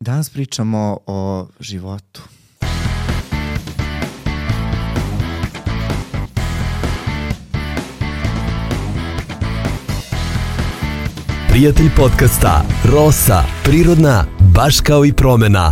Danas pričamo o životu. Prijatelj podcasta Rosa, prirodna, baš kao i promena.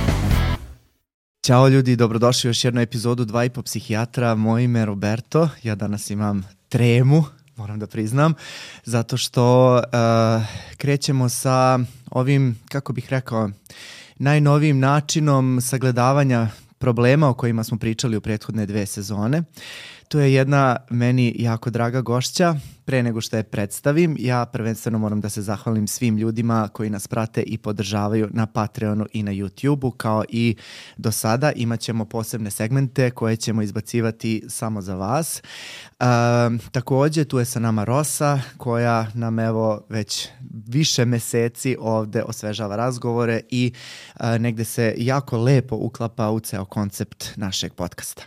Ćao ljudi, dobrodošli u još jednu epizodu 2,5 psihijatra. Moje ime je Roberto, ja danas imam tremu, moram da priznam, zato što krećemo sa ovim, kako bih rekao, najnovijim načinom sagledavanja problema o kojima smo pričali u prethodne 2 sezone. Tu je jedna meni jako draga gošća. Pre nego što je predstavim, ja prvenstveno moram da se zahvalim svim ljudima koji nas prate i podržavaju na Patreonu i na YouTubeu, kao i do sada. Imaćemo posebne segmente koje ćemo izbacivati samo za vas. Također tu je sa nama Rosa, koja nam evo već više meseci ovde osvežava razgovore i negde se jako lepo uklapa u ceo koncept našeg podcasta.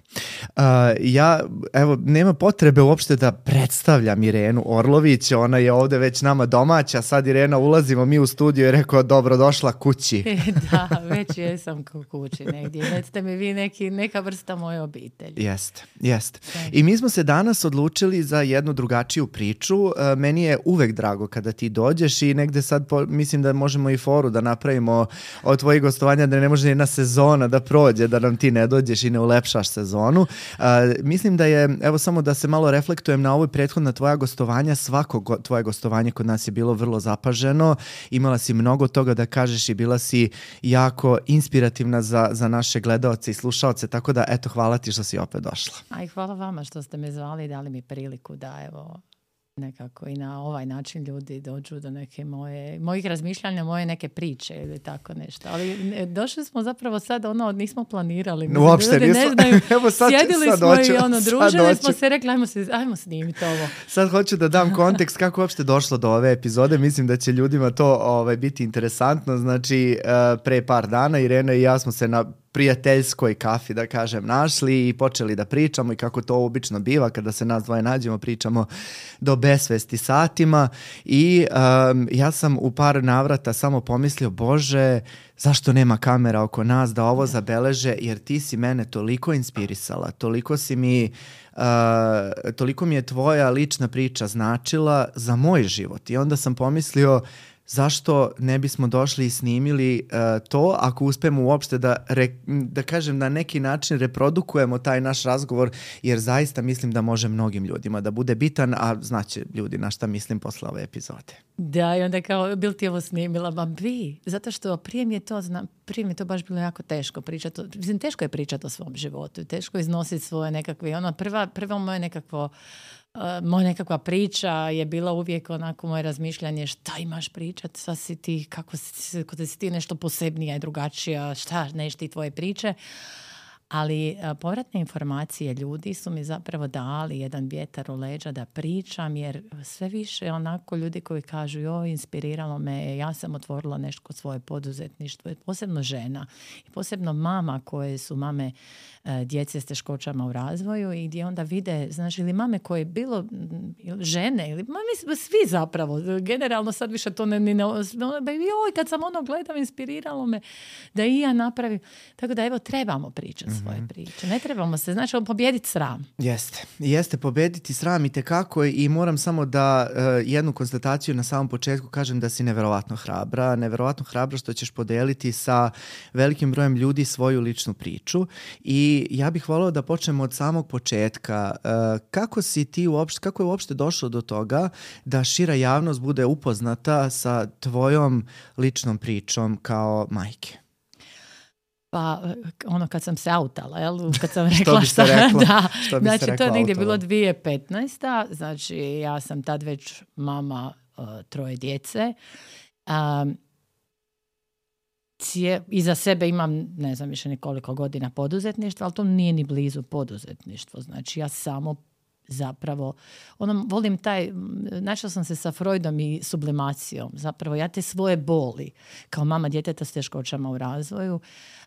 Nema potrebe uopšte da predstavljam Irenu Orlović, ona je ovde već nama domaća, sad Irena ulazimo mi u studio i rekao dobrodošla kući. Da, već jesam kući negdje, recite mi vi neka vrsta moje obitelji. Jeste. I mi smo se danas odlučili za jednu drugačiju priču. Meni je uvek drago kada ti dođeš i negde sad mislim da možemo i foru da napravimo od tvojih gostovanja, da ne može jedna sezona da prođe, da nam ti ne dođeš i ne ulepšaš sezonu. Mislim da je, evo samo da se malo reflektujem na ovoj prethodna tvoja gostovanja, svako tvoje gostovanje kod nas je bilo vrlo zapaženo, imala si mnogo toga da kažeš i bila si jako inspirativna za naše gledaoce i slušaoce, tako da eto, hvala ti što si opet došla. A i hvala vama što ste me zvali i dali mi priliku da evo nekako i na ovaj način ljudi dođu do neke mojih razmišljanja, moje neke priče ili tako nešto. Ali došli smo zapravo sad, nismo planirali. Uopšte nismo. Ne znaju, evo sjedili sad smo hoću, i družili smo se, rekli ajmo snimiti ovo. Sad hoću da dam kontekst kako uopšte došlo do ove epizode. Mislim da će ljudima to biti interesantno. Znači, pre par dana Irena i ja smo se na prijateljskoj kafi, da kažem, našli i počeli da pričamo i kako to obično biva kada se nas dvoje nađemo, pričamo do besvesti satima i ja sam u par navrata samo pomislio, Bože, zašto nema kamera oko nas da ovo zabeleže, jer ti si mene toliko inspirisala, toliko mi je tvoja lična priča značila za moj život i onda sam pomislio zašto ne bismo došli i snimili to ako uspemo uopšte da kažem na neki način reprodukujemo taj naš razgovor, jer zaista mislim da može mnogim ljudima da bude bitan, a znaće ljudi na šta mislim posle ove epizode. Da, i onda kao, bil ti ovo snimila? Ma bi, zato što prije mi je to baš bilo jako teško pričati. Mislim, teško je pričati o svom životu, teško je iznositi svoje nekakve, prvo moje nekakvo moja nekakva priča je bila uvijek onako moje razmišljanje šta imaš pričat, šta si ti, kako si ti nešto posebnija i drugačija, šta neš ti tvoje priče. Ali povratne informacije ljudi su mi zapravo dali jedan vjetar u leđa da pričam, jer sve više onako ljudi koji kažu inspiriralo me, ja sam otvorila nešto kod svoje poduzetništvo, posebno žena i posebno mama koje su mame djece s teškoćama u razvoju i gdje onda vide, znači, ili mame koje bilo žene ili mislim svi zapravo, generalno sad više to kad sam gledam, inspiriralo me da i ja napravim, tako da evo trebamo pričati svoje priče, ne trebamo se, znači pobijediti sram. Jeste pobijediti sram itekako i moram samo da jednu konstataciju na samom početku kažem da si neverovatno hrabra što ćeš podeliti sa velikim brojem ljudi svoju ličnu priču i ja bih voleo da počnemo od samog početka. Kako je uopšte došlo do toga da šira javnost bude upoznata sa tvojom ličnom pričom kao majke? Pa kad sam se autala, kad sam rekla da, znači to je negdje bilo 2015. Znači ja sam tad već mama 3 djece. Iza sebe imam, ne znam više nekoliko godina poduzetništva, ali to nije ni blizu poduzetništvo. Znači ja samo zapravo, volim našla sam se sa Freudom i sublimacijom. Zapravo ja te svoje boli, kao mama djeteta s teškoćama u razvoju,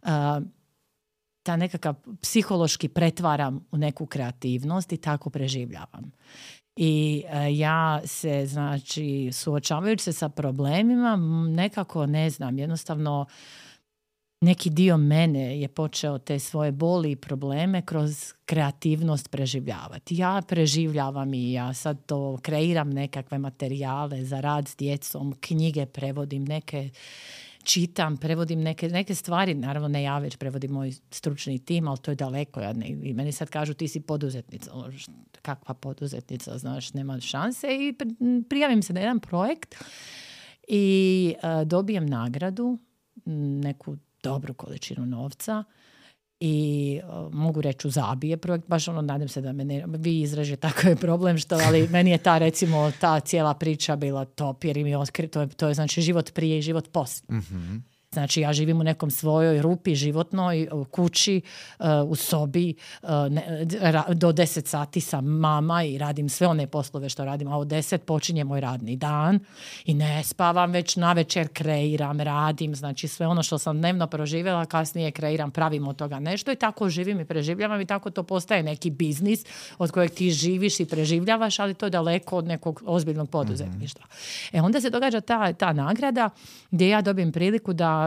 ta nekakav psihološki pretvaram u neku kreativnost i tako preživljavam. I ja se, znači, suočavajući se sa problemima, nekako, ne znam, jednostavno neki dio mene je počeo te svoje boli i probleme kroz kreativnost preživljavati. Ja preživljavam i ja sad to kreiram nekakve materijale za rad s djecom, knjige prevodim, neke čitam, prevodim neke stvari, naravno ne ja, već prevodim moj stručni tim, ali to je daleko. I meni sad kažu ti si poduzetnica. Kakva poduzetnica, znaš, nema šanse. I prijavim se na jedan projekt i dobijem nagradu, neku dobru količinu novca i mogu reći zabije projekt, baš nadam se da me ne, vi izraže tako je problem što, ali meni je ta cijela priča bila top jer im je otkrito, to je znači život prije i život poslije. Mm-hmm. Znači ja živim u nekom svojoj rupi životnoj, u kući, u sobi, do 10 sati sam mama i radim sve one poslove što radim, a od 10 počinje moj radni dan i ne spavam, već navečer kreiram, radim, znači sve ono što sam dnevno proživjela, kasnije kreiram, pravim od toga nešto i tako živim i preživljavam i tako to postaje neki biznis od kojeg ti živiš i preživljavaš, ali to je daleko od nekog ozbiljnog poduzetništva. Mm-hmm. Onda se događa ta nagrada gdje ja dobijem priliku da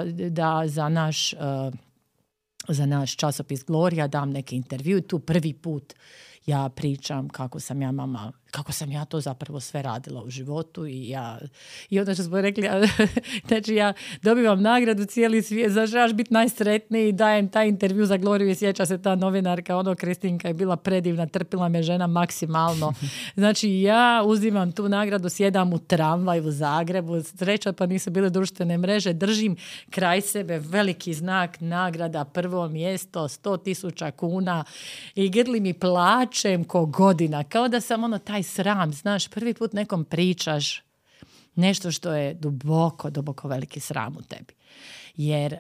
za naš časopis Gloria dam neki intervju. Tu prvi put ja pričam kako sam ja mama, kako sam ja to zapravo sve radila u životu i onda što smo rekli, znači ja dobivam nagradu cijeli svijet, želiš biti najsretniji i dajem taj intervju za Gloriju i sjeća se ta novinarka, Kristinka je bila predivna, trpila me žena maksimalno. Znači ja uzimam tu nagradu, sjedam u tramvaj u Zagrebu, sreća pa nisu bile društvene mreže, držim kraj sebe veliki znak, nagrada, prvo mjesto, 100,000 kuna i grlim i plačem ko godina, kao da sam taj sram, znaš, prvi put nekom pričaš nešto što je duboko veliki sram u tebi. Jer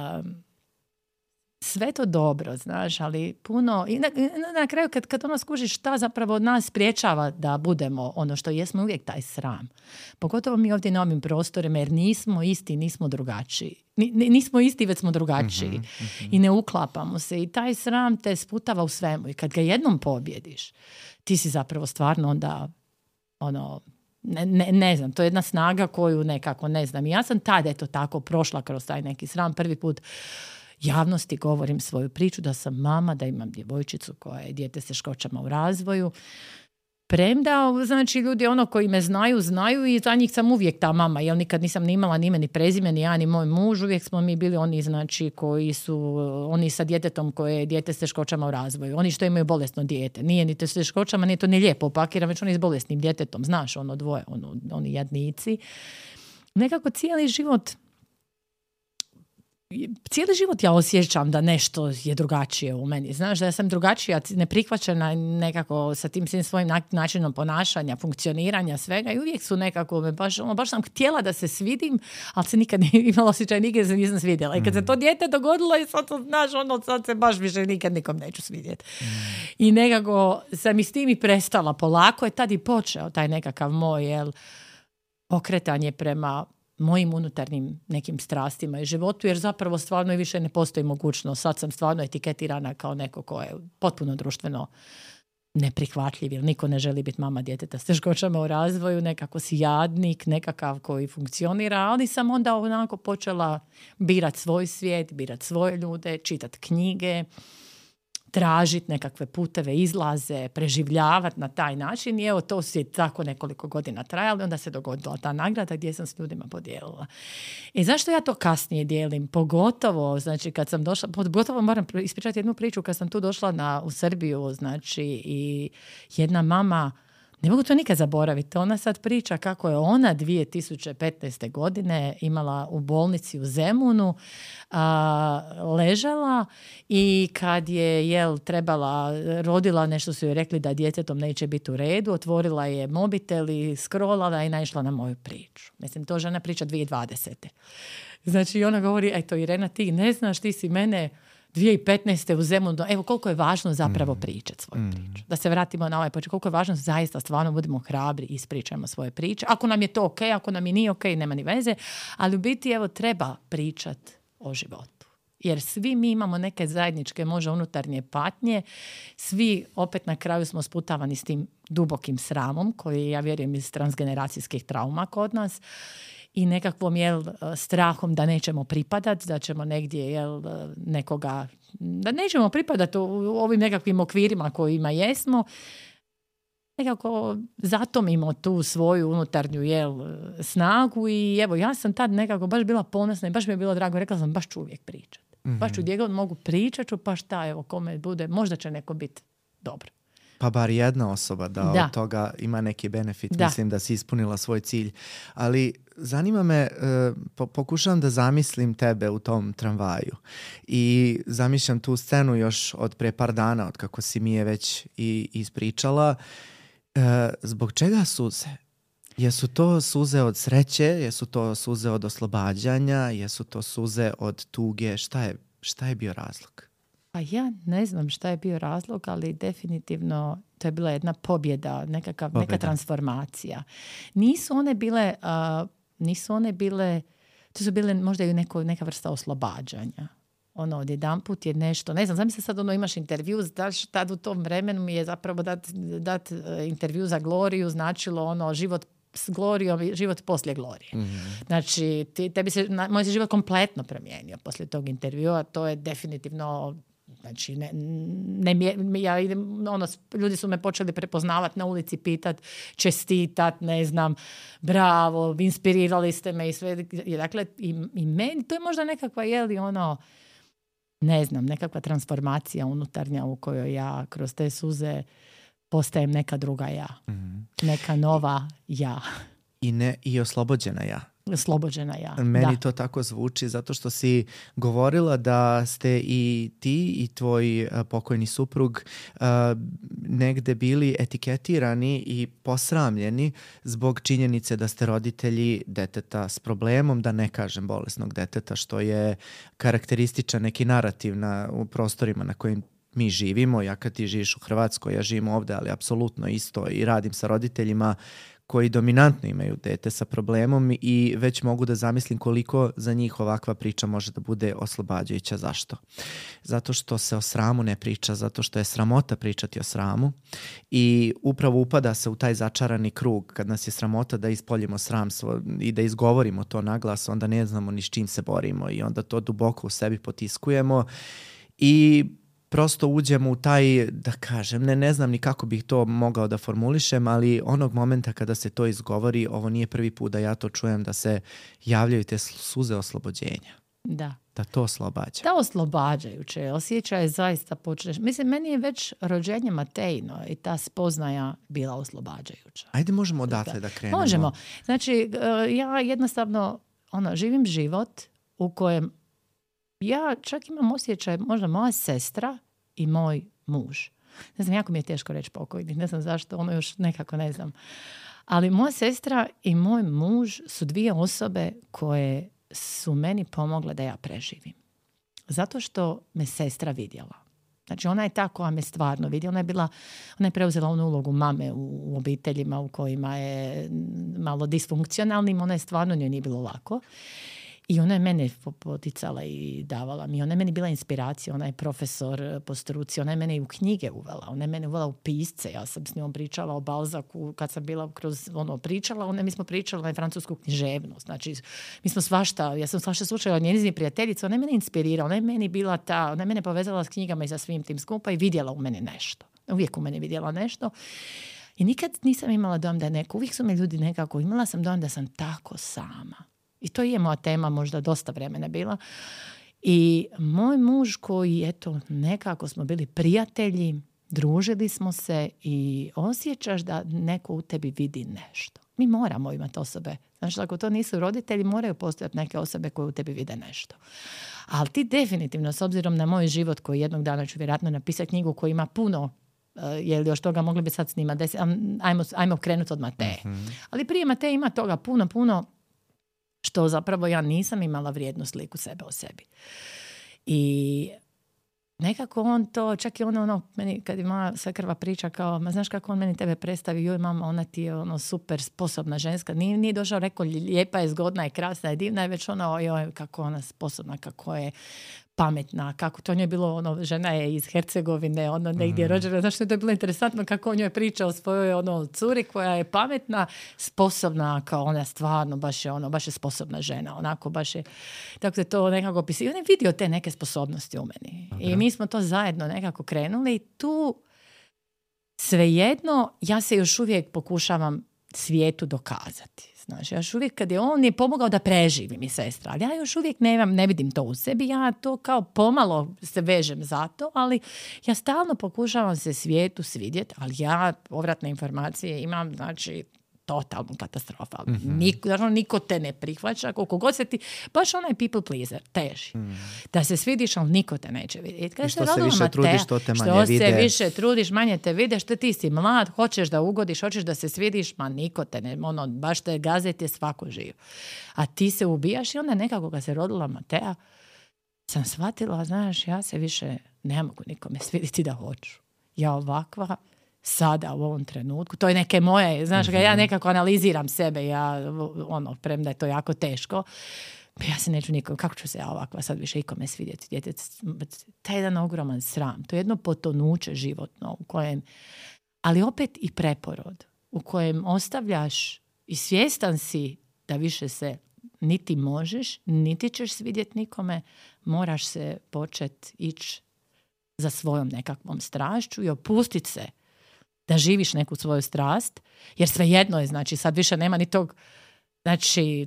sve to dobro, znaš, ali puno i na kraju kad ono skužiš šta zapravo od nas spriječava da budemo ono što jesmo, uvijek taj sram. Pogotovo mi ovdje na ovim prostorima, jer nismo isti, nismo drugačiji. Nismo isti, već smo drugačiji. Mm-hmm. I ne uklapamo se. I taj sram te sputava u svemu. I kad ga jednom pobjediš, ti si zapravo stvarno onda ne znam, to je jedna snaga koju nekako ne znam. I ja sam tad tako prošla kroz taj neki sram. Prvi put javnosti govorim svoju priču da sam mama, da imam djevojčicu koja je dijete s teškoćama u razvoju. Premda, znači, ljudi koji me znaju i za njih sam uvijek ta mama, jer nikad nisam ni imala ni ime, ni prezime, ni ja, ni moj muž, uvijek smo mi bili oni, znači, koji su, oni sa djetetom koje je dijete s teškoćama u razvoju, oni što imaju bolesno dijete, nije ni s teškoćama, nije to ni lijepo upakirano, već oni s bolesnim djetetom, znaš, dvoje, oni jadnici. Nekako cijeli život ja osjećam da nešto je drugačije u meni. Znaš, da ja sam drugačija, neprihvaćena nekako sa tim svojim načinom ponašanja, funkcioniranja, svega i uvijek su nekako, baš sam htjela da se svidim, ali se nikad nije imala osjećaj, nikad se nisam svidjela. I kad se to dijete dogodilo i sad, znaš, sad se baš više nikad nikom neću svidjeti. I nekako sam i s tim i prestala polako, je tad i počeo taj nekakav moj, okretanje prema mojim unutarnjim nekim strastima i životu, jer zapravo stvarno i više ne postoji mogućnost. Sad sam stvarno etiketirana kao neko ko je potpuno društveno neprihvatljiv, jer niko ne želi biti mama djeteta s teškoćama u razvoju, nekako si jadnik, nekakav koji funkcionira, ali sam onda onako počela birat svoj svijet, birat svoje ljude, čitat knjige, tražiti nekakve puteve, izlaze, preživljavati na taj način i evo to se tako nekoliko godina trajalo i onda se dogodila ta nagrada gdje sam s ljudima podijelila. I zašto ja to kasnije dijelim? Pogotovo, znači kad sam došla, pogotovo moram ispričati jednu priču kad sam tu došla u Srbiju, znači i jedna mama, ne mogu to nikad zaboraviti, ona sad priča kako je ona 2015. godine imala u bolnici u Zemunu, ležala i kad je rodila, nešto su joj rekli da djetetom neće biti u redu, otvorila je mobitel i scrollala i naišla na moju priču. Mislim, to žena priča 2020. Znači ona govori, eto Irena, ti ne znaš, ti si mene 2015. u Zemunu, evo koliko je važno zapravo pričati svoju priču. Da se vratimo na ovaj počet, koliko je važno zaista stvarno budemo hrabri i ispričajmo svoje priče. Ako nam je to ok, ako nam je nije ok, nema ni veze, ali u biti evo treba pričati o životu. Jer svi mi imamo neke zajedničke možda unutarnje patnje, svi opet na kraju smo sputavani s tim dubokim sramom koji ja vjerujem iz transgeneracijskih trauma kod nas. i nekakvom strahom da nećemo pripadati, da ćemo negdje nekoga, da nećemo pripadati u ovim nekakvim okvirima kojima jesmo. Nekako zatomimo tu svoju unutarnju snagu i evo, ja sam tad nekako baš bila ponosna i baš mi je bilo drago, rekla sam baš ću uvijek pričati. Baš ću gdje god mogu pričat ću, pa šta, evo, kome bude, možda će neko biti dobro. Pa bar jedna osoba da od toga ima neki benefit. Da. Mislim da si ispunila svoj cilj. Ali zanima me, pokušavam da zamislim tebe u tom tramvaju. I zamišljam tu scenu još od pre par dana, od kako si mi je već i ispričala. Zbog čega suze? Jesu to suze od sreće? Jesu to suze od oslobađanja? Jesu to suze od tuge? Šta je bio razlog? Pa ja ne znam šta je bio razlog, ali definitivno to je bila jedna pobjeda, neka transformacija. Nisu one bile, to su bile možda i neka vrsta oslobađanja. Odjedanput je nešto, ne znam, zamisli sad imaš intervju, tad u tom vremenu mi je zapravo dat intervju za Gloriju značilo život s Glorijom i život poslije Glorije. Mm-hmm. Znači, tebi se, moj se život kompletno promijenio poslije tog intervjua, to je definitivno, znači, ljudi su me počeli prepoznavati na ulici, pitat, čestitat, ne znam, bravo, inspirirali ste me i sve. Dakle, i meni, to je možda nekakva, ne znam, nekakva transformacija unutarnja u kojoj ja kroz te suze postajem neka druga ja. Mm-hmm. Neka nova ja. I oslobođena ja. Oslobođena ja. Meni to tako zvuči zato što si govorila da ste i ti i tvoj pokojni suprug negde bili etiketirani i posramljeni zbog činjenice da ste roditelji deteta s problemom, da ne kažem bolesnog deteta, što je karakterističan neki narativ u prostorima na kojim mi živimo. Ja kad ti živiš u Hrvatskoj, ja živim ovde, ali apsolutno isto i radim sa roditeljima koji dominantno imaju dete sa problemom i već mogu da zamislim koliko za njih ovakva priča može da bude oslobađajuća. Zašto? Zato što se o sramu ne priča, zato što je sramota pričati o sramu i upravo upada se u taj začarani krug kad nas je sramota da ispoljimo sram i da izgovorimo to naglas, onda ne znamo ni s čim se borimo i onda to duboko u sebi potiskujemo i prosto uđemo u taj, da kažem, ne znam ni kako bih to mogao da formulišem, ali onog momenta kada se to izgovori, ovo nije prvi put da ja to čujem, da se javljaju te suze oslobođenja. Da. Da to oslobađa. Da, oslobađajuće. Osjećaj zaista počneš. Mislim, meni je već rođenje Matejno i ta spoznaja bila oslobađajuća. Ajde, možemo odatle da krenemo. Možemo. Znači, ja jednostavno živim život u kojem ja čak imam osjećaj, možda moja sestra i moj muž. Ne znam, jako mi je teško reći pokojni. Ne znam zašto, još nekako ne znam. Ali moja sestra i moj muž su dvije osobe koje su meni pomogle da ja preživim. Zato što me sestra vidjela. Znači, ona je ta koja me stvarno vidjela. Ona je preuzela onu ulogu mame u obiteljima u kojima je malo disfunkcionalnim. Ona je stvarno, njoj nije bilo lako. I ona je mene poticala i davala mi. Ona je meni bila inspiracija. Ona je profesor po struci. Ona je mene i u knjige uvela. Ona je mene uvela u pisce. Ja sam s njom pričala o Balzacu. Kad sam bila kroz pričala, mi smo pričali na francusku književnost. Znači, mi smo ja sam svašta slušala od njezinih prijateljica. Ona je mene inspirirala. Ona je meni bila ona je mene povezala s knjigama i sa svim tim skupa i vidjela u mene nešto. Uvijek u mene vidjela nešto. I nikad nisam imala dojam da je neko. Uvijek su me ljudi nekako. Imala sam dojam da sam tako sama. I to je moja tema, možda dosta vremena bila. I moj muž koji, nekako smo bili prijatelji, družili smo se i osjećaš da neko u tebi vidi nešto. Mi moramo imati osobe. Znači, ako to nisu roditelji, moraju postojati neke osobe koje u tebi vide nešto. Ali ti definitivno, s obzirom na moj život koji jednog dana ću vjerojatno napisati knjigu koja ima puno, jer još toga mogli bi sad snimati, ajmo krenuti od Mateje. Mm-hmm. Ali prije Mateje ima toga puno, što zapravo ja nisam imala vrijednu sliku sebe o sebi. I nekako on to, čak i meni kad ima svekrva priča kao, znaš kako on meni tebe predstavi, joj mama, ona ti je super sposobna ženska. Nije došao, rekao, lijepa je, zgodna je, krasna je, divna je, već joj, kako ona sposobna, kako je pametna, kako to njoj je bilo, ono, žena je iz Hercegovine, ono, negdje rođena, znaš što je to bilo interesantno kako o njoj priča o svojoj, ono, curi koja je pametna, sposobna, kao ona stvarno, baš je sposobna žena, onako, baš je, tako da to nekako opisi. I on je vidio te neke sposobnosti u meni. I mi smo to zajedno nekako krenuli i tu svejedno, ja se još uvijek pokušavam svijetu dokazati. Znaš, ja još uvijek kad je on je pomogao da preživi mi sestra, ali ja još uvijek ne vidim to u sebi, ja to kao pomalo se vežem za to, ali ja stalno pokušavam se svijetu svidjeti, ali ja povratne informacije imam, znači, totalnu katastrofa. Niko te ne prihvaća, koliko god se ti, baš onaj people pleaser, teži. Da se svidiš, ali niko te neće vidjeti. I što se više trudiš, to te manje vide. Što se više trudiš, manje te vide, što ti si mlad, hoćeš da ugodiš, hoćeš da se svidiš, ma niko te ne, ono, baš te gazeti je svako živ. A ti se ubijaš i onda nekako kad se rodila Matea, sam shvatila, znaš, ja se više ne mogu nikome svidjeti da hoću. Ja ovakva, sada u ovom trenutku, to je neke moje, znaš, ja nekako analiziram sebe, premda je to jako teško, ja se neću nikom, kako ću se ja ovakva sad više ikome svidjeti, djetec, taj jedan ogroman sram, to je jedno potonuće životno u kojem, ali opet i preporod, u kojem ostavljaš i svjestan si da više se niti možeš, niti ćeš svidjeti nikome, moraš se početi ići za svojom nekakvom strašću i opustiti se da živiš neku svoju strast, jer svejedno je, znači sad više nema ni tog, znači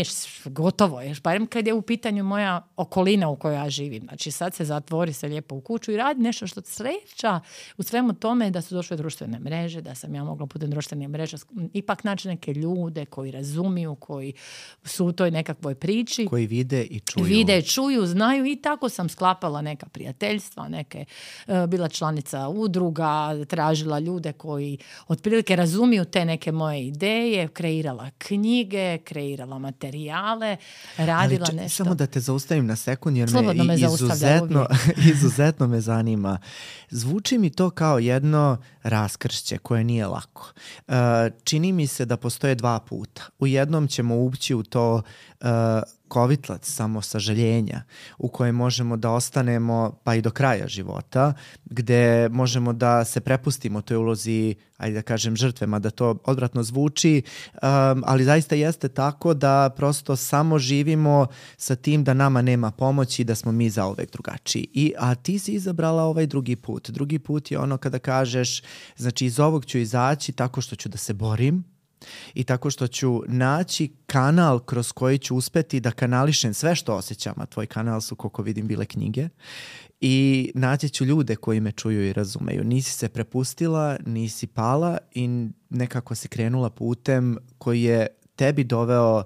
gotovo je, barem kad je u pitanju moja okolina u kojoj ja živim, znači sad se zatvori se lijepo u kuću i radi nešto što sreća u svemu tome da su došle društvene mreže, da sam ja mogla putem društvenih mreža ipak naći neke ljude koji razumiju, koji su u toj nekakvoj priči. Koji vide i čuju. Vide, čuju, znaju i tako sam sklapala neka prijateljstva, bila članica udruga, tražila ljude koji otprilike razumiju te neke moje ideje, kreirala knjige, kreirala materijale, radila nešto. Samo da te zaustavim na sekund, jer me izuzetno me zanima. Zvuči mi to kao jedno raskršće koje nije lako. Čini mi se da postoje dva puta. U jednom ćemo ući u to kovitlac samosažaljenja u kojem možemo da ostanemo pa i do kraja života, gde možemo da se prepustimo toj ulozi, ajde da kažem, žrtve, mada to odvratno zvuči, ali zaista jeste tako da prosto samo živimo sa tim da nama nema pomoći i da smo mi zauvek drugačiji. A ti si izabrala ovaj drugi put. Drugi put je ono kada kažeš, znači iz ovog ću izaći tako što ću da se borim, i tako što ću naći kanal kroz koji ću uspeti da kanališem sve što osjećam, a tvoj kanal su, koliko vidim, bile knjige, i naći ću ljude koji me čuju i razumeju. Nisi se prepustila, nisi pala i nekako si krenula putem koji je tebi doveo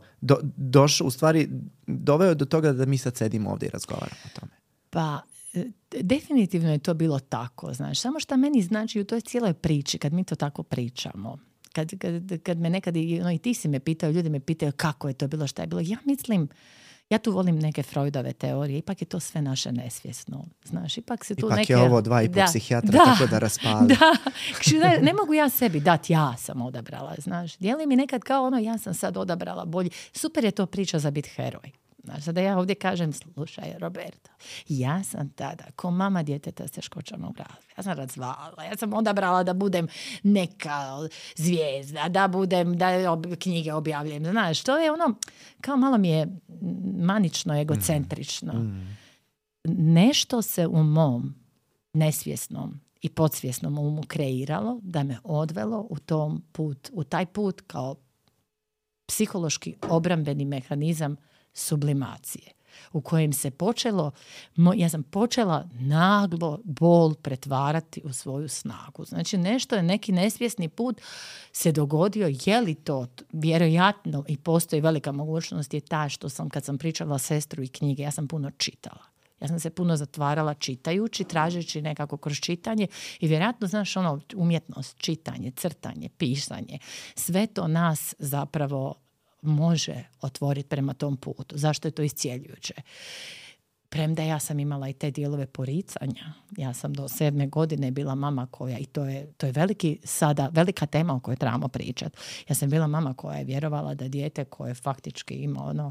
do toga da mi sad sedimo ovdje i razgovaramo o tome. Pa, definitivno je to bilo tako, znaš. Samo što meni znači u toj cijeloj priči, kad mi to tako pričamo, kad me nekad, i ti si me pitao, ljudi me pitaju kako je to bilo, šta je bilo. Ja mislim, ja tu volim neke Freudove teorije, ipak je to sve naše nesvjesno. Znaš, ipak se tu ipak je ovo 2,5 psihijatra, tako da raspali. Da, ne mogu ja sebi dati, ja sam odabrala, znaš. Dijeli mi nekad kao ja sam sad odabrala bolji. Super je to priča za biti heroj. Znaš, da ja ovdje kažem, slušaj, Roberto, ja sam tada, ko mama djeteta s teškoćama u razvoju, ja sam razvala, ja sam odabrala da budem neka zvijezda, da knjige objavljujem, znaš, to je kao malo mi je manično, egocentrično. Nešto se u mom nesvjesnom i podsvjesnom umu kreiralo da me odvelo u taj put kao psihološki obrambeni mehanizam sublimacije, u kojem se ja sam počela naglo bol pretvarati u svoju snagu. Znači neki nesvjesni put se dogodio, je li to vjerojatno i postoji velika mogućnost je ta što sam, kad sam pričala sestru i knjige, ja sam puno čitala. Ja sam se puno zatvarala čitajući, tražeći nekako kroz čitanje i vjerojatno, znaš, umjetnost, čitanje, crtanje, pisanje, sve to nas zapravo može otvoriti prema tom putu. Zašto je to iscijeljujuće? premda ja sam imala i te dijelove poricanja. Ja sam do 7. godine bila mama koja, i to je velika tema o kojoj trebamo pričati. Ja sam bila mama koja je vjerovala da dijete koje faktički ima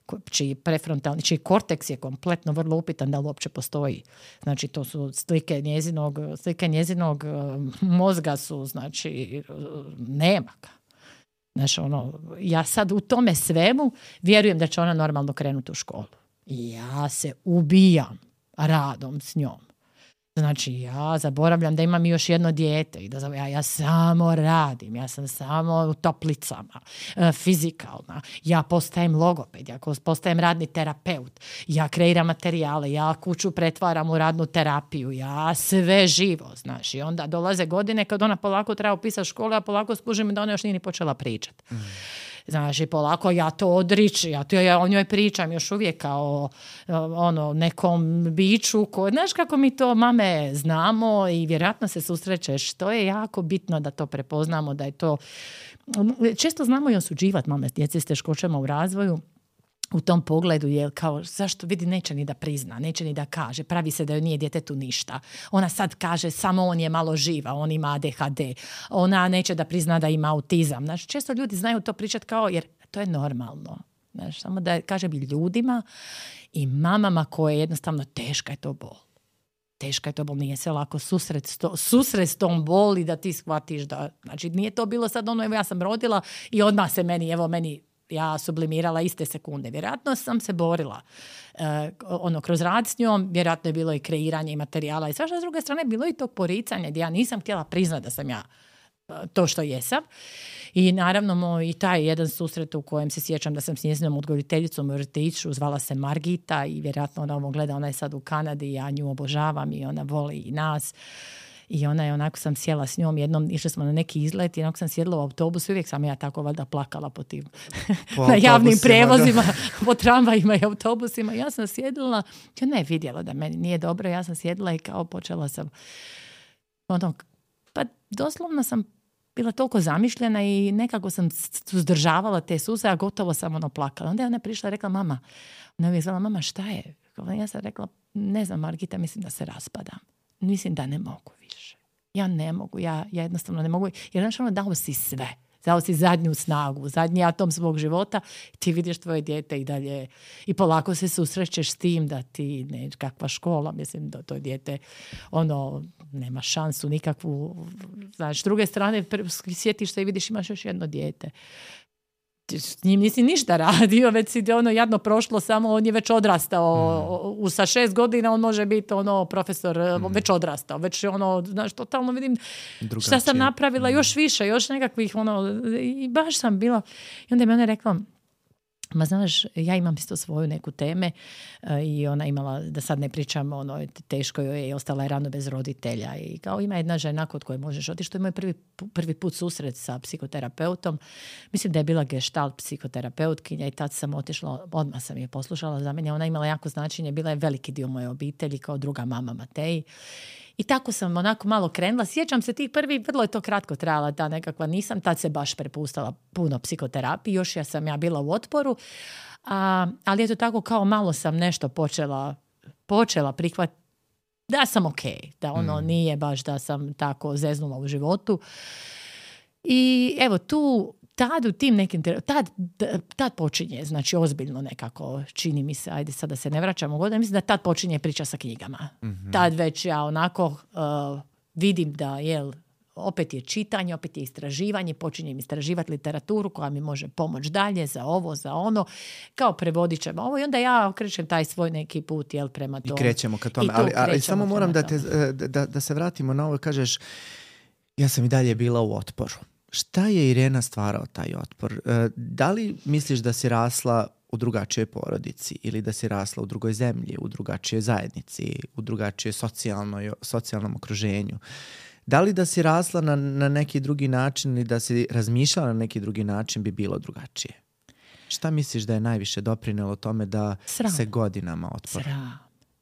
čiji korteks je kompletno vrlo upitan da li uopće postoji. Znači, to su slike njezinog mozga su, znači, nema ga. Znači, ja sad u tome svemu vjerujem da će ona normalno krenuti u školu. I ja se ubijam radom s njom. Znači, ja zaboravljam da imam još jedno dijete i da ja samo radim, ja sam samo u toplicama, fizikalna, ja postajem logoped, ja postajem radni terapeut, ja kreiram materijale, ja kuću pretvaram u radnu terapiju, ja sve živo, znaš. I onda dolaze godine kad ona polako treba upisati školu, a polako skužim da ona još nije ni počela pričati. Znaš, i polako ja to odričem, ja o njoj pričam još uvijek kao nekom biću znaš kako mi to mame znamo i vjerojatno se susrećeš. To je jako bitno da to prepoznamo, da je to... Često znamo i osuđivati mame djece s teškoćama u razvoju u tom pogledu, je kao zašto vidi neće ni da prizna, neće ni da kaže, pravi se da joj nije djetetu ništa. Ona sad kaže samo on je malo živa, on ima ADHD, ona neće da prizna da ima autizam. Znači, često ljudi znaju to pričati kao, jer to je normalno. Znači, samo da kažem i ljudima i mamama koje jednostavno teška je to bol. Teška je to bol, nije se lako susret s tom boli da ti shvatiš da, znači nije to bilo sad evo ja sam rodila i odmah se meni ja sublimirala iste sekunde. Vjerojatno sam se borila kroz rad s njom, vjerojatno je bilo i kreiranje i materijala i svašta. S druge strane bilo i tog poricanja gdje ja nisam htjela priznati da sam ja to što jesam. I naravno i taj jedan susret u kojem se sjećam da sam s njezinom odgojiteljicom u vrtiću, zvala se Margita i vjerojatno ona ovo gleda, ona je sad u Kanadi i ja nju obožavam i ona voli i nas. I ona je, onako sam sjela s njom jednom, išli smo na neki izlet i onako sam sjedila u autobusu, uvijek sam ja tako valjda plakala po tim na javnim prevozima, po tramvajima i autobusima. Ja sam sjedila, i ona je vidjela da meni nije dobro, ja sam sjedila i kao počela sam pa doslovno sam bila toliko zamišljena i nekako sam suzdržavala te suze, a gotovo sam plakala. Onda je ona prišla i rekla, mama, ona je uvijek zvala, mama šta je? Ja sam rekla, ne znam Margita, mislim da se raspadam. Mislim da ne mogu više. Ja ne mogu, ja jednostavno ne mogu. Jer znaš, dao si sve. Dao si zadnju snagu, zadnji atom svog života. Ti vidiš tvoje dijete i dalje. I polako se susrećeš s tim da ti, kakva škola, mislim da to dijete, nema šansu nikakvu. Znaš, s druge strane, sjetiš se i vidiš imaš još jedno dijete. S njim nisi ništa radio, već si jadno prošlo, samo on je već odrastao. Sa 6 godina on može biti profesor, već odrastao. Već znaš, totalno vidim drugačije. Šta sam napravila, još više, još nekakvih, i baš sam bila. I onda mi ona rekla, ma znaš, ja imam isto svoju neku teme i ona imala, da sad ne pričam, teško joj je, ostala je rano bez roditelja i kao ima jedna žena kod koje možeš otići, to je moj prvi put susret sa psihoterapeutom. Mislim da je bila gestalt psihoterapeutkinja i tad sam otišla, odmah sam je poslušala, za mene ona imala jako značenje, bila je veliki dio moje obitelji kao druga mama Mateji. I tako sam onako malo krenula. Sjećam se tih vrlo je to kratko trajala ta nekakva, nisam tad se baš prepustala puno psihoterapiji, još ja bila u otporu, ali eto tako kao malo sam nešto počela prihvatiti da sam da nije baš da sam tako zeznula u životu. I evo tu tad u tim nekim, tad počinje, znači ozbiljno nekako, čini mi se, ajde sad da se ne vraćamo godine, mislim da tad počinje priča sa knjigama. Mm-hmm. Tad već ja onako vidim da opet je čitanje, opet je istraživanje, počinjem istraživati literaturu koja mi može pomoći dalje za ovo, za ono, kao prevodit ćemo ovo i onda ja okrećem taj svoj neki put prema tomu. I krećemo ka tome, ali samo moram da se vratimo na ovo, kažeš, ja sam i dalje bila u otporu. Šta je Irena stvarao taj otpor? Da li misliš da si rasla u drugačijoj porodici ili da si rasla u drugoj zemlji, u drugačijoj zajednici, u drugačijoj socijalnom okruženju? Da li da si rasla na neki drugi način ili da si razmišljala na neki drugi način bi bilo drugačije? Šta misliš da je najviše doprinelo tome da se godinama otpor? Sram.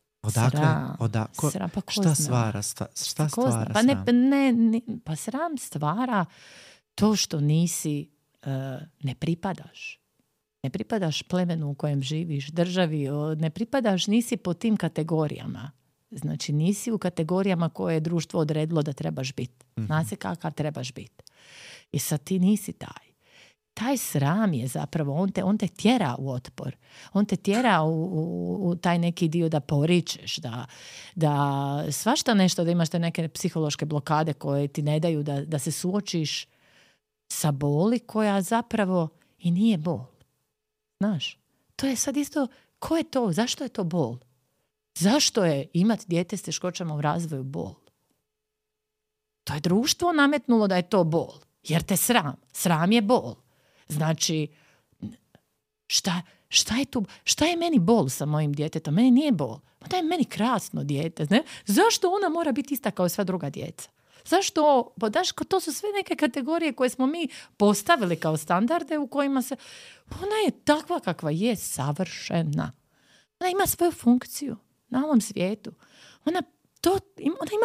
Odakle? Sram, pa šta stvara sram? Pa sram stvara to što nisi, ne pripadaš. Ne pripadaš plemenu u kojem živiš, državi, ne pripadaš, nisi po tim kategorijama. Znači, nisi u kategorijama koje je društvo odredilo da trebaš biti. Zna se kakav trebaš biti. I sad ti nisi taj. Taj sram je zapravo, on te tjera u otpor. On te tjera u taj neki dio da poričeš, da svašta nešto, da imaš te neke psihološke blokade koje ti ne daju da se suočiš sa boli koja zapravo i nije bol. Znaš, to je sad isto, ko je to, zašto je to bol? Zašto je imati dijete s teškoćama u razvoju bol? To je društvo nametnulo da je to bol, jer te sram. Sram je bol. Znači, šta je tu? Šta je meni bol sa mojim djetetom? Meni nije bol. Da je meni krasno dijete. Ne? Zašto ona mora biti ista kao sva druga djeca? Zašto? To su sve neke kategorije koje smo mi postavili kao standarde u kojima se... Ona je takva kakva je, savršena. Ona ima svoju funkciju na ovom svijetu. Ona ima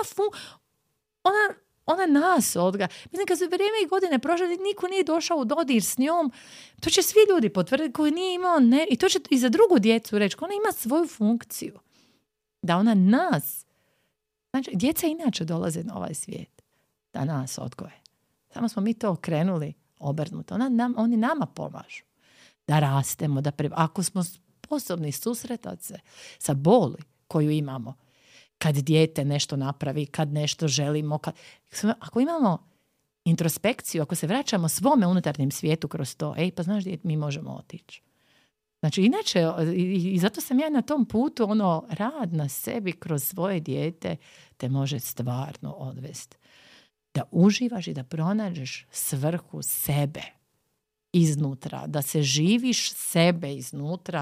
ona nas odga. Mislim, kad se vrijeme i godine prošle, niko nije došao u dodir s njom, to će svi ljudi potvrditi koji nije imao, i to će i za drugu djecu reći, ona ima svoju funkciju. Da ona nas, znači, djeca inače dolaze na ovaj svijet, da nas odgoje. Samo smo mi to okrenuli obrnuto. Oni nama pomažu da rastemo, ako smo sposobni susretati se sa boli koju imamo, kad dijete nešto napravi, kad nešto želimo, ako imamo introspekciju, ako se vraćamo svome unutarnjem svijetu kroz to, pa znaš gdje mi možemo otići. Znači, inače, i zato sam ja na tom putu, rad na sebi kroz svoje dijete te može stvarno odvesti. Da uživaš i da pronađeš svrhu sebe iznutra, da se živiš sebe iznutra,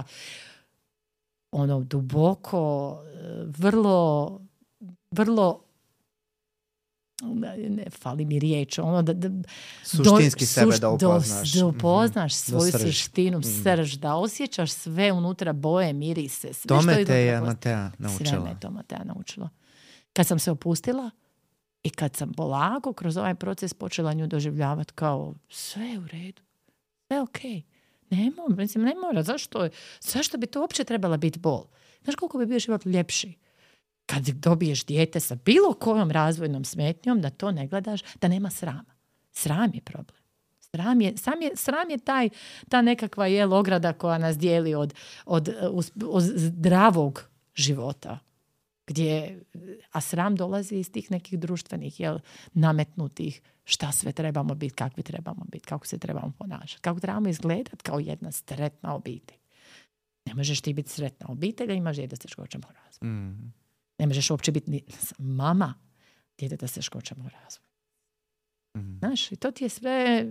duboko, vrlo ne fali mi riječ, suštinski sebe da upoznaš. Da upoznaš svoju suštinu, srž, da osjećaš sve unutra, boje, mirise. Tome te je Matea naučila. Sve me to Matea naučila. Kad sam se opustila i kad sam polako kroz ovaj proces počela nju doživljavati kao sve je u redu, sve je okej. Ne mora. Zašto bi to uopće trebala biti bol? Znaš koliko bi bio život ljepši? Kad dobiješ dijete sa bilo kojom razvojnom smetnjom, da to ne gledaš, da nema srama. Sram je problem. Sram je ta nekakva ograda koja nas dijeli od zdravog života. A sram dolazi iz tih nekih društvenih nametnutih šta sve trebamo biti, kakvi trebamo biti, kako se trebamo ponašati, kako trebamo izgledati kao jedna sretna obitelj. Ne možeš ti biti sretna obitelj, a imaš dijete s teškoćama u razvoju. Ne možeš uopće biti ni mama djeteta s teškoćama u razvoju. Znaš, i to ti je sve...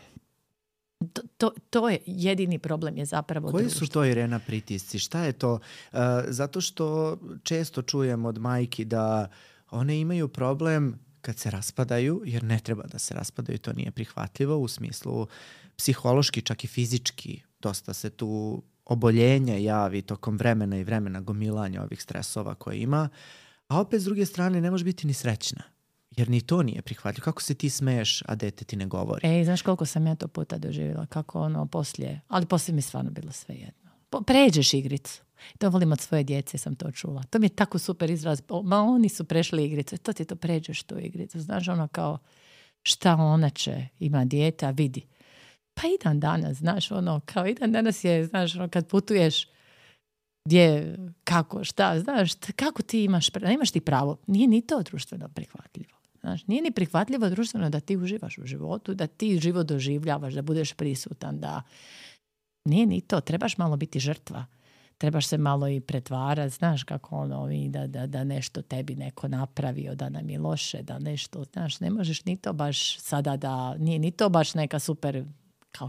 To je jedini problem je zapravo koji društvo. Su to, Irena, pritisci? Šta je to? Zato što često čujem od majki da one imaju problem kad se raspadaju, jer ne treba da se raspadaju, to nije prihvatljivo u smislu psihološki, čak i fizički. Dosta se tu oboljenja javi tokom vremena gomilanja ovih stresova koje ima, a opet s druge strane ne može biti ni srećna. Jer ni to nije prihvatljivo. Kako se ti smeješ, a dete ti ne govori? Znaš koliko sam ja to puta doživjela, kako poslije, ali poslije mi stvarno bilo sve jedno. Pređeš igricu. To volim od svoje djece, sam to čula. To mi je tako super izraz. Oni su prešli igricu. To ti to pređeš tu igricu. Znaš, kao šta ona će, ima dijete, a vidi. Pa i dan danas, znaš, kao i dan danas je, znaš, kad putuješ gdje, kako, šta, znaš, kako ti imaš ti pravo. Nije ni to društveno prihvatljivo. Znaš, nije ni prihvatljivo društveno da ti uživaš u životu, da ti život doživljavaš, da budeš prisutan, da nije ni to. Trebaš malo biti žrtva. Trebaš se malo i pretvarati, znaš kako da nešto tebi neko napravio, da nam je loše, da nešto, znaš, ne možeš ni to baš sada da, nije ni to baš neka super, kao,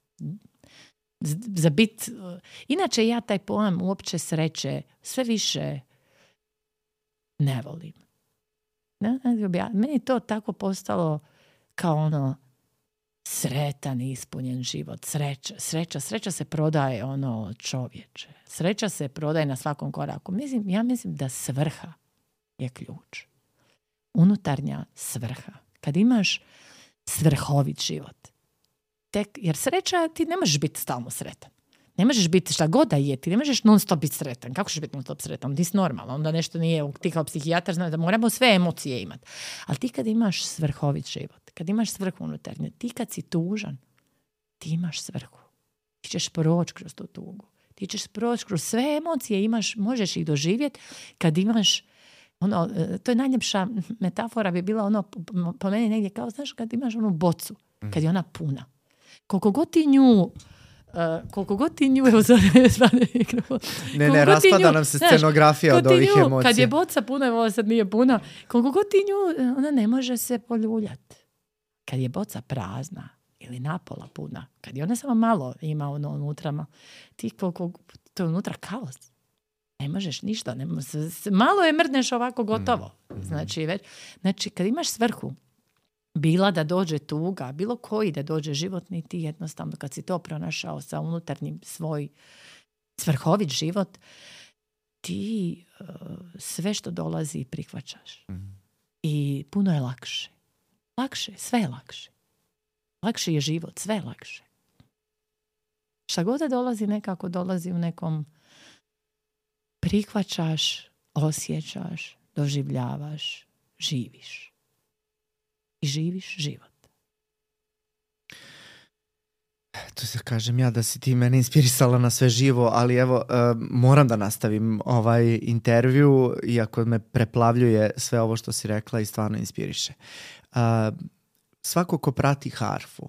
za bit. Inače ja taj pojam uopće sreće sve više ne volim. Meni je to tako postalo kao sretan i ispunjen život. Sreća se prodaje čovječe. Sreća se prodaje na svakom koraku. Ja mislim da svrha je ključ. Unutarnja svrha. Kad imaš svrhovit život. Jer sreća, ti ne možeš biti stalno sretan. Ne možeš biti šta god da je, ti ne možeš non stop biti sretan. Kako ćeš biti non stop sretan? Ti si normalno, onda nešto nije, ti kao psihijatar znaš da moramo sve emocije imati. Ali ti kad imaš svrhovit život, kad imaš svrhu unutarnje, ti kad si tužan, ti imaš svrhu. Ti ćeš proći kroz tu tugu. Ti ćeš proći kroz sve emocije, možeš ih doživjeti kad imaš to je najljepša metafora bi bila po meni negdje kao, znaš, kad imaš onu bocu, kad je ona puna. Koliko god ti nju evo sad ne, raspada nam se scenografija od ovih emocija. Kad je boca puna, evo sad nije puna, koliko god ti nju, ona ne može se poljuljati. Kad je boca prazna ili napola puna, kad je ona samo malo ima unutra, ti koliko, to je unutra kaos. Ne možeš ništa, malo je mrdneš ovako gotovo. Znači, kad imaš svrhu, bila da dođe tuga, bilo koji da dođe životni, ti jednostavno kad si to pronašao sa unutarnjim svoj svrhovit život, ti sve što dolazi prihvaćaš. I puno je lakše. Lakše, sve je lakše. Lakše je život, sve je lakše. Šta god da dolazi nekako dolazi u nekom prihvaćaš, osjećaš, doživljavaš, živiš. I živiš život. To se kažem ja da si ti mene inspirisala na sve živo, ali evo, moram da nastavim ovaj intervju, iako me preplavljuje sve ovo što si rekla i stvarno inspiriše. Svako ko prati harfu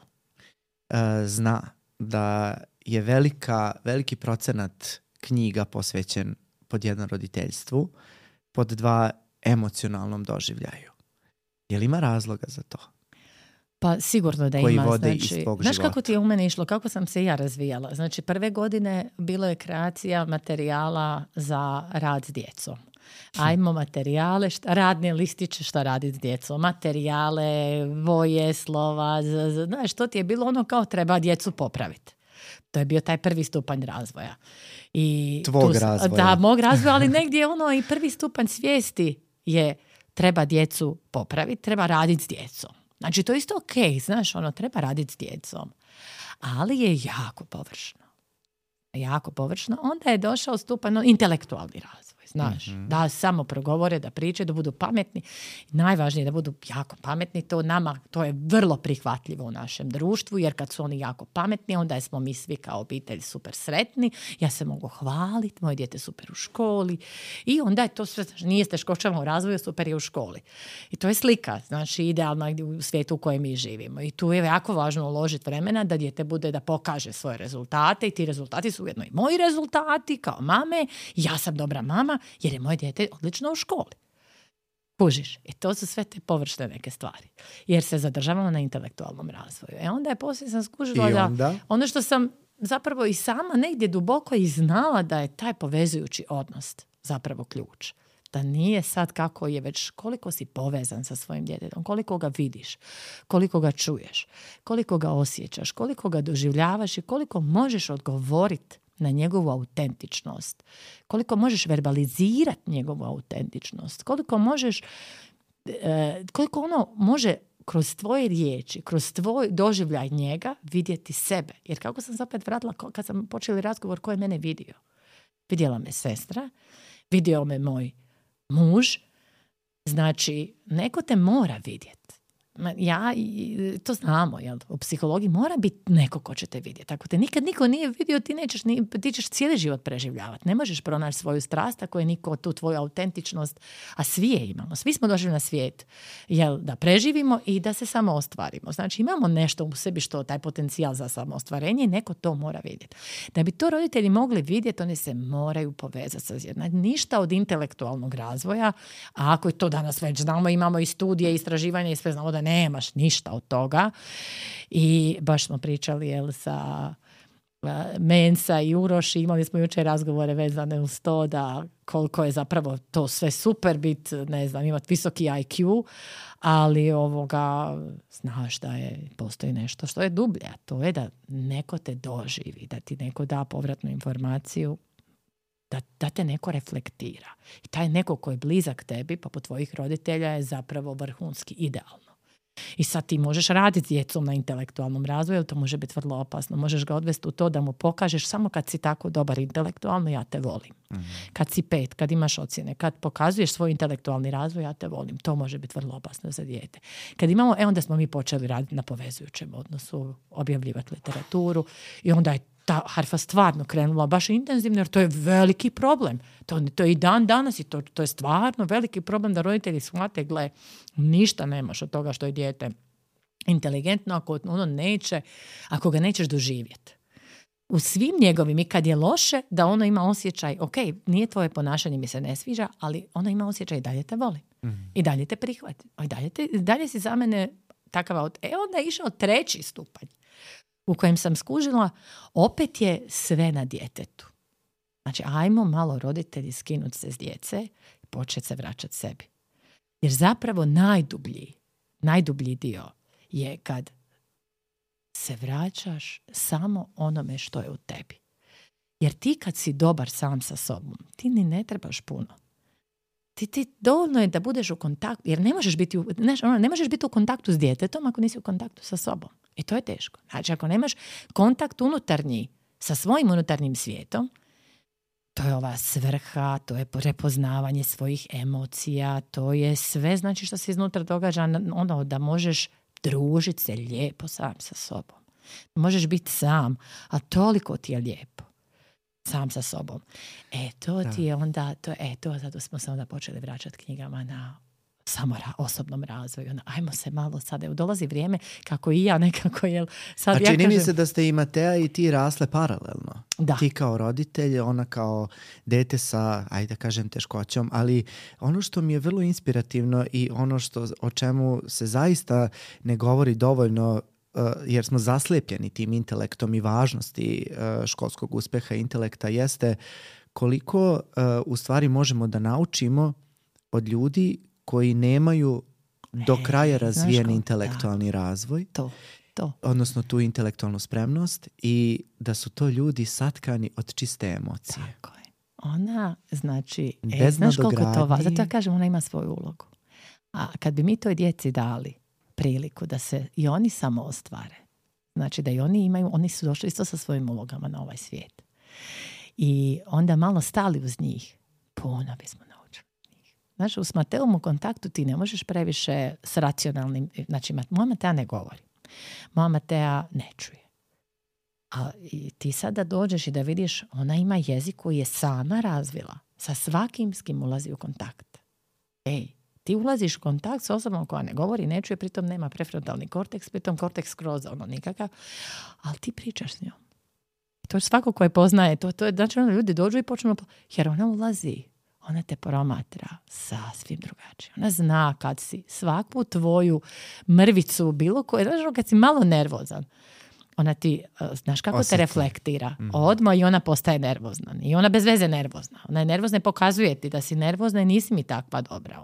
zna da je veliki procenat knjiga posvećen pod 1 roditeljstvu, pod 2 emocionalnom doživljaju. Je li ima razloga za to? Pa sigurno da koji ima. Vode iz tvog znaš života? kako ti je u mene išlo, kako sam se ja razvijala. Znači, prve godine bilo je kreacija materijala za rad s djecom. Ajmo materijale, radne listiće šta raditi s djecom, materijale, boje, slova, znaš, to ti je bilo ono kao treba djecu popraviti. To je bio taj prvi stupanj razvoja. I tvog razvoja. Da, mog razvoja, ali negdje ono i prvi stupanj svijesti je treba djecu popraviti, treba raditi s djecom. Znači, to je isto ok, znaš, treba raditi s djecom. Ali je jako površno. Jako površno. Onda je došao stupanj intelektualni razvoj, znaš. Da samo progovore, da pričaju, da budu pametni. Najvažnije je da budu jako pametni. To je vrlo prihvatljivo u našem društvu, jer kad su oni jako pametni, onda smo mi svi kao obitelj super sretni. Ja se mogu hvaliti, moje dijete super u školi. I onda je to sve, nije s teškoćama u razvoju, super je u školi. I to je slika, znači idealna u svijetu u kojem mi živimo. I tu je jako važno uložiti vremena da dijete bude da pokaže svoje rezultate i ti rezultati su ujedno i moji rezultati kao mame. Ja sam dobra mama jer je moje dijete odlično u školi. Kužiš. I to su sve te površne neke stvari. Jer se zadržavamo na intelektualnom razvoju. Onda je poslije sam skužila da ono što sam zapravo i sama negdje duboko i znala da je taj povezujući odnos zapravo ključ. Da nije sad kako je, već koliko si povezan sa svojim djetetom, koliko ga vidiš, koliko ga čuješ, koliko ga osjećaš, koliko ga doživljavaš i koliko možeš odgovoriti na njegovu autentičnost, koliko možeš verbalizirati njegovu autentičnost, koliko ono može kroz tvoje riječi, kroz tvoj doživljaj njega vidjeti sebe. Jer kako sam se opet vratila, kad sam počeli razgovor, ko je mene vidio? Vidjela me sestra, vidio me moj muž, znači neko te mora vidjeti. To znamo, jel? U psihologiji mora biti neko ko će te vidjeti. Ako te nikad niko nije vidio, ti ćeš cijeli život preživljavati. Ne možeš pronaći svoju strast ako je niko tu tvoju autentičnost, a svi je imamo. Svi smo došli na svijet, jel? Da preživimo i da se samo ostvarimo. Znači imamo nešto u sebi što taj potencijal za samoostvarenje i neko to mora vidjeti. Da bi to roditelji mogli vidjeti, oni se moraju povezati sa ništa od intelektualnog razvoja, a ako je to danas već znamo, imamo i studije, istraživanja i sve znamo da nemaš ništa od toga. I baš smo pričali sa Mensa i Uroš, imali smo jučer razgovore vezane uz to da koliko je zapravo to sve super bit, ne znam, imati visoki IQ, ali znaš da postoji nešto što je dublje, a to je da neko te doživi, da ti neko da povratnu informaciju, da te neko reflektira. I taj neko ko je blizak tebi, poput tvojih roditelja, je zapravo vrhunski idealno. I sad ti možeš raditi s djecom na intelektualnom razvoju, jer to može biti vrlo opasno. Možeš ga odvesti u to da mu pokažeš samo kad si tako dobar intelektualno, ja te volim. Kad si 5, kad imaš ocjene, kad pokazuješ svoj intelektualni razvoj, ja te volim. To može biti vrlo opasno za dijete. Kad imamo, onda smo mi počeli raditi na povezujućem odnosu, objavljivati literaturu i onda je ta harfa stvarno krenula baš intenzivno, jer to je veliki problem. To je i dan danas i to je stvarno veliki problem da roditelji shvate, gle, ništa nemaš od toga što je dijete inteligentno ako ono neće, ako ga nećeš doživjeti. U svim njegovim, i kad je loše, da ono ima osjećaj, ok, nije tvoje ponašanje, mi se ne sviđa, ali ono ima osjećaj i dalje te voli. I dalje te prihvati. I dalje si za mene takav. Onda je išao 3. stupanj u kojem sam skužila, opet je sve na djetetu. Znači, ajmo malo roditelji skinuti se s djece i početi se vraćati sebi. Jer zapravo najdublji dio je kad se vraćaš samo onome što je u tebi. Jer ti kad si dobar sam sa sobom, ti ni ne trebaš puno. Ti dovoljno je da budeš u kontaktu, jer ne možeš biti u kontaktu s djetetom ako nisi u kontaktu sa sobom. I to je teško. Znači, ako nemaš kontakt unutarnji sa svojim unutarnjim svijetom, to je ova svrha, to je prepoznavanje svojih emocija, to je sve, znači što se iznutra događa, ono da možeš družiti se lijepo sam sa sobom. Možeš biti sam, a toliko ti je lijepo sam sa sobom. To ti je onda, zato smo se onda počeli vraćati knjigama na samo osobnom razvoju. Ajmo se malo sada, dolazi vrijeme kako i ja nekako, sad a čini mi se da ste i Matea i ti rasle paralelno. Da. Ti kao roditelj, ona kao dete sa, ajde da kažem, teškoćom, ali ono što mi je vrlo inspirativno i ono o čemu se zaista ne govori dovoljno, jer smo zaslijepljeni tim intelektom i važnosti školskog uspeha i intelekta, jeste koliko u stvari možemo da naučimo od ljudi koji nemaju do kraja razvijen intelektualni razvoj, odnosno tu intelektualnu spremnost, i da su to ljudi satkani od čiste emocije. Tako je. Ona, znači, znaš koliko to važno. Zato ja kažem, ona ima svoju ulogu. A kad bi mi toj djeci dali priliku da se i oni samo ostvare, znači da i oni su došli isto sa svojim ulogama na ovaj svijet. I onda malo stali uz njih, puno bismo naučili. Znači, s Mateom u kontaktu ti ne možeš previše s racionalnim, znači moja Matea ne govori. Moja Matea ne čuje. A ti sada dođeš i da vidiš, ona ima jezik koji je sama razvila. Sa svakim s kim ulazi u kontakt. Ti ulaziš u kontakt s osobom koja ne govori, ne čuje, pritom nema prefrontalni korteks, pritom korteks skroz nikakav, ali ti pričaš s njom. To je svako koje poznaje, to je, znači ljudi dođu i počnu, jer ona ulazi, ona te promatra sasvim drugačije. Ona zna kad si svaku tvoju mrvicu, bilo koje, znači kad si malo nervozan, ona ti, znaš kako te reflektira. Odmah i ona postaje nervozna. I ona bez veze nervozna. Ona je nervozna i pokazuje ti da si nervozna i nisi mi takva dobra.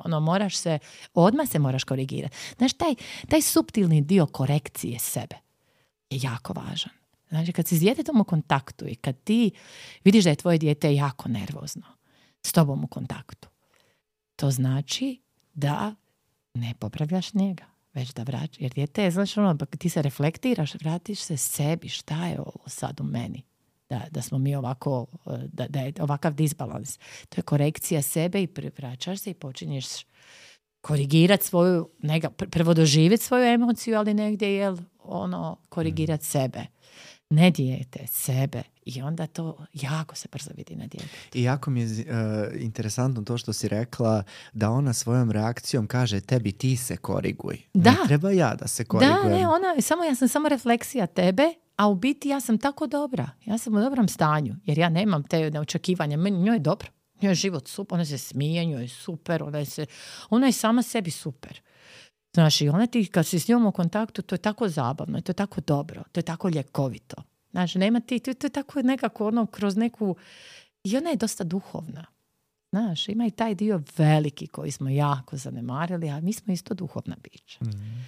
Odmah se moraš korigirati. Znaš, taj suptilni dio korekcije sebe je jako važan. Znači, kad si s djetetom u kontaktu i kad ti vidiš da je tvoje dijete jako nervozno s tobom u kontaktu, to znači da ne popravljaš njega, već da vraćaš. Jer dijete je, znači, ti se reflektiraš, vratiš se sebi, šta je ovo sad u meni? Da smo mi ovako, da je ovakav disbalans. To je korekcija sebe i vraćaš se i počinješ korigirati svoju, prvo doživjeti svoju emociju, ali negdje korigirati sebe. Ne dijete, sebe. I onda to jako se brzo vidi na djetetu. I jako mi je interesantno to što si rekla, da ona svojom reakcijom kaže tebi ti se koriguj. Da. Ne treba ja da se korigujem. Da, ja sam samo refleksija tebe, a u biti ja sam tako dobra. Ja sam u dobrom stanju, jer ja nemam te neočekivanja. Njoj je dobro. Njoj je život super, ona se smije, njoj je super, ona je sama sebi super. Znaš, i ona ti, kad si s njom u kontaktu, to je tako zabavno, to je tako dobro, to je tako ljekovito. Znači, nema ti, to je tako nekako kroz neku, i ona je dosta duhovna. Znaš, ima i taj dio veliki koji smo jako zanemarili, a mi smo isto duhovna bića.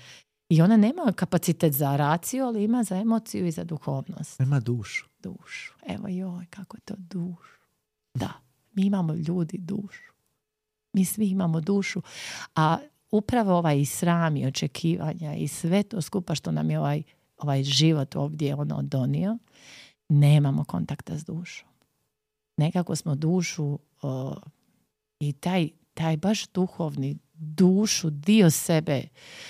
I ona nema kapacitet za raciju, ali ima za emociju i za duhovnost. Ima dušu. Dušu. Evo kako je to dušu. Da, mi imamo ljudi dušu. Mi svi imamo dušu. A upravo ovaj i sram i očekivanja i sve to skupa što nam je ovaj život ovdje donio, nemamo kontakta s dušom. Nekako smo dušu i taj baš duhovni dušu, dio sebe,